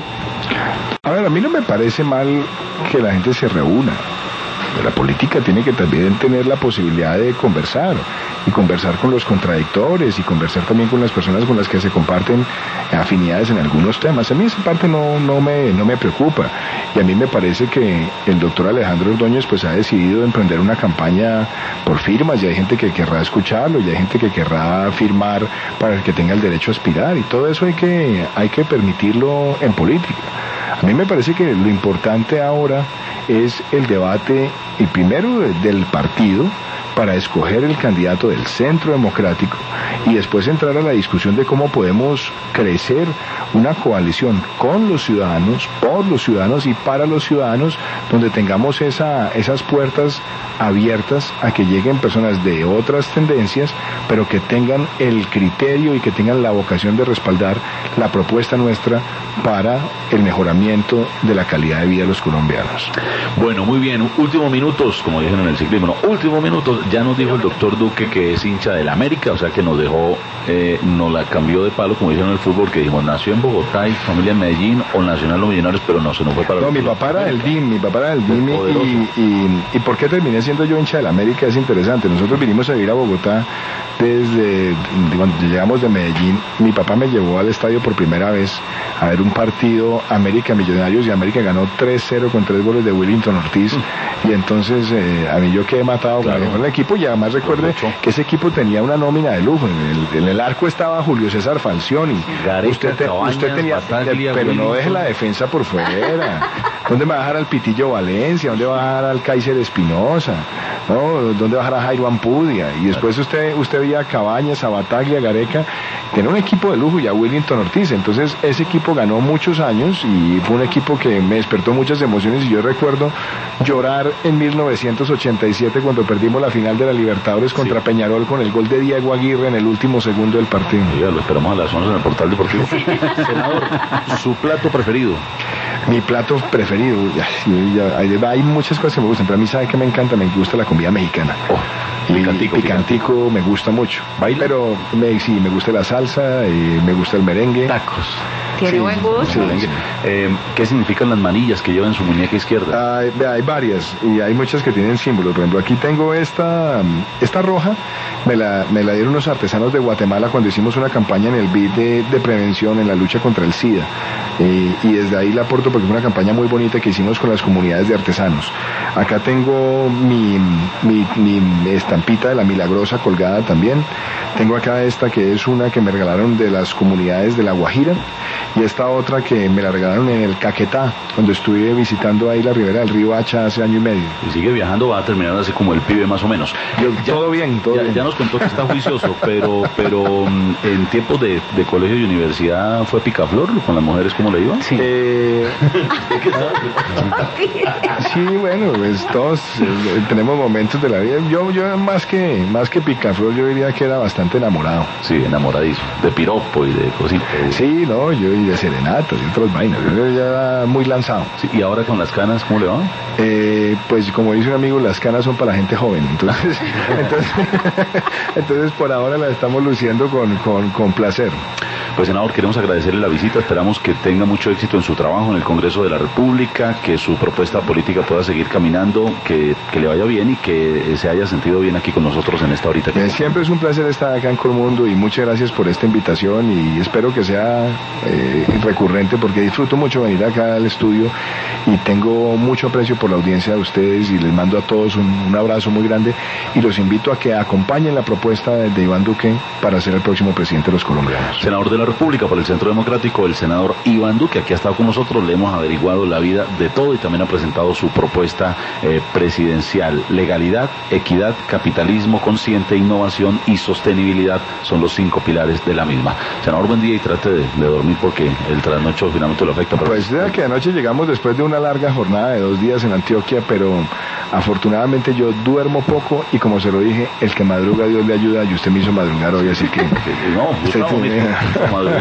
[SPEAKER 2] A ver, a mí no me parece mal que la gente se reúna. La política tiene que también tener la posibilidad de conversar, y conversar con los contradictores, y conversar también con las personas con las que se comparten afinidades en algunos temas. A mí esa parte no, no, me, no me preocupa, y a mí me parece que el doctor Alejandro Ordóñez pues ha decidido emprender una campaña por firmas, y hay gente que querrá escucharlo, y hay gente que querrá firmar para que tenga el derecho a aspirar, y todo eso hay que, hay que permitirlo en política. A mí me parece que lo importante ahora es el debate, y primero del partido, para escoger el candidato del Centro Democrático, y después entrar a la discusión de cómo podemos crecer una coalición con los ciudadanos, por los ciudadanos y para los ciudadanos, donde tengamos esa, esas puertas abiertas a que lleguen personas de otras tendencias, pero que tengan el criterio y que tengan la vocación de respaldar la propuesta nuestra para el mejoramiento de la calidad de vida de los colombianos.
[SPEAKER 1] Bueno, muy bien, últimos minutos, como dijeron en el ciclismo, no, últimos minutos. Ya nos dijo el doctor Duque que es hincha del América, o sea que nos dejó, eh, nos la cambió de palo, como dijeron en el fútbol, que dijimos nació en Bogotá y familia en Medellín, o Nacional o Millonarios, pero no, se no fue para...
[SPEAKER 2] No, mi papá era del D I M, mi papá era del D I M y, y, y ¿por qué terminé siendo yo hincha del América? Es interesante. Nosotros vinimos a vivir a Bogotá desde cuando llegamos de Medellín. Mi papá me llevó al estadio por primera vez a ver un partido América Millonarios y América ganó tres cero con tres goles de Willington Ortiz y entonces eh, a mí yo quedé matado claro. con el equipo y además recuerde que ese equipo tenía una nómina de lujo. En el, en el arco estaba Julio César Falcioni.
[SPEAKER 1] Gareca,
[SPEAKER 2] usted, te,
[SPEAKER 1] Cabañas,
[SPEAKER 2] usted tenía,
[SPEAKER 1] Bataglia,
[SPEAKER 2] pero
[SPEAKER 1] Willington.
[SPEAKER 2] no deje la defensa por fuera. ¿Dónde va a bajar al Pitillo Valencia? ¿Dónde va a bajar al Kaiser Espinosa? ¿No? ¿Dónde va a bajar a Jairo Ampudia? Y después usted usted veía a Cabañas, a Bataglia, Gareca. Tiene un equipo de lujo y a Willington Ortiz. Entonces ese equipo ganó muchos años y fue un equipo que me despertó muchas emociones y yo recuerdo llorar en mil novecientos ochenta y siete cuando perdimos la final de la Libertadores contra sí. Peñarol con el gol de Diego Aguirre en el último segundo del partido.
[SPEAKER 1] Ya lo esperamos a las once en el Portal Deportivo. Senador, su plato preferido.
[SPEAKER 2] Mi plato preferido, hay, hay muchas cosas que me gustan, pero a mí sabe que me encanta, me gusta la comida mexicana.
[SPEAKER 1] Oh,
[SPEAKER 2] y
[SPEAKER 1] picantico,
[SPEAKER 2] picantico, picantico me gusta mucho. ¿Baila? Pero me, sí, me gusta la salsa, y me gusta el merengue.
[SPEAKER 1] Tacos.
[SPEAKER 7] Tiene
[SPEAKER 2] sí,
[SPEAKER 7] buen gusto.
[SPEAKER 2] Sí, sí.
[SPEAKER 1] Eh, ¿Qué significan las manillas que lleva en su muñeca izquierda?
[SPEAKER 2] Hay, hay varias y hay muchas que tienen símbolos. Por ejemplo, aquí tengo esta esta roja, me la, me la dieron unos artesanos de Guatemala cuando hicimos una campaña en el B I D de, de prevención en la lucha contra el SIDA. Eh, y desde ahí la aporto porque fue una campaña muy bonita que hicimos con las comunidades de artesanos. Acá tengo mi, mi, mi estampita de la Milagrosa colgada también. Tengo acá esta que es una que me regalaron de las comunidades de La Guajira y esta otra que me la regalaron en el Caquetá, cuando estuve visitando ahí la ribera del río Hacha hace año y medio.
[SPEAKER 1] Y sigue viajando, va a terminar así como el pibe más o menos.
[SPEAKER 2] Yo, ya, todo bien, todo
[SPEAKER 1] ya,
[SPEAKER 2] bien.
[SPEAKER 1] Ya nos contó que está juicioso, pero pero en tiempos de, de colegio y universidad fue picaflor, con las mujeres, ¿cómo le iba?
[SPEAKER 2] Sí. Eh, sí, bueno, pues todos eh, tenemos momentos de la vida. Yo, yo más que más que picaflor, yo diría que era bastante enamorado.
[SPEAKER 1] Sí, enamoradizo, de piropo y de cositas.
[SPEAKER 2] Sí, no, yo y de serenatas y otras vainas. Yo ya era muy lanzado.
[SPEAKER 1] Sí, y ahora con las canas, ¿cómo le va?
[SPEAKER 2] Eh, pues como dice un amigo, las canas son para la gente joven. Entonces, entonces, entonces por ahora las estamos luciendo con, con, con placer.
[SPEAKER 1] Pues senador, queremos agradecerle la visita, esperamos que tenga mucho éxito en su trabajo en el Congreso de la República, que su propuesta política pueda seguir caminando, que, que le vaya bien y que se haya sentido bien aquí con nosotros en esta horita.
[SPEAKER 2] Eh, siempre es un placer estar acá en Colmundo y muchas gracias por esta invitación y espero que sea eh, recurrente porque disfruto mucho venir acá al estudio y tengo mucho aprecio por la audiencia de ustedes y les mando a todos un, un abrazo muy grande y los invito a que acompañen la propuesta de, de Iván Duque para ser el próximo presidente de los colombianos.
[SPEAKER 1] Senador de la República por el Centro Democrático, el senador Iván Duque, aquí ha estado con nosotros, le hemos averiguado la vida de todo y también ha presentado su propuesta eh, presidencial. Legalidad, equidad, capitalismo consciente, innovación y sostenibilidad son los cinco pilares de la misma. Senador, buen día y trate de, de dormir porque el trasnocho finalmente lo afecta. Pero...
[SPEAKER 2] Pues vea que anoche llegamos después de una larga jornada de dos días en Antioquia, pero afortunadamente yo duermo poco y como se lo dije, el que madruga Dios le ayuda y usted me hizo madrugar hoy, así que...
[SPEAKER 1] No, Gustavo, mismo, madrugar.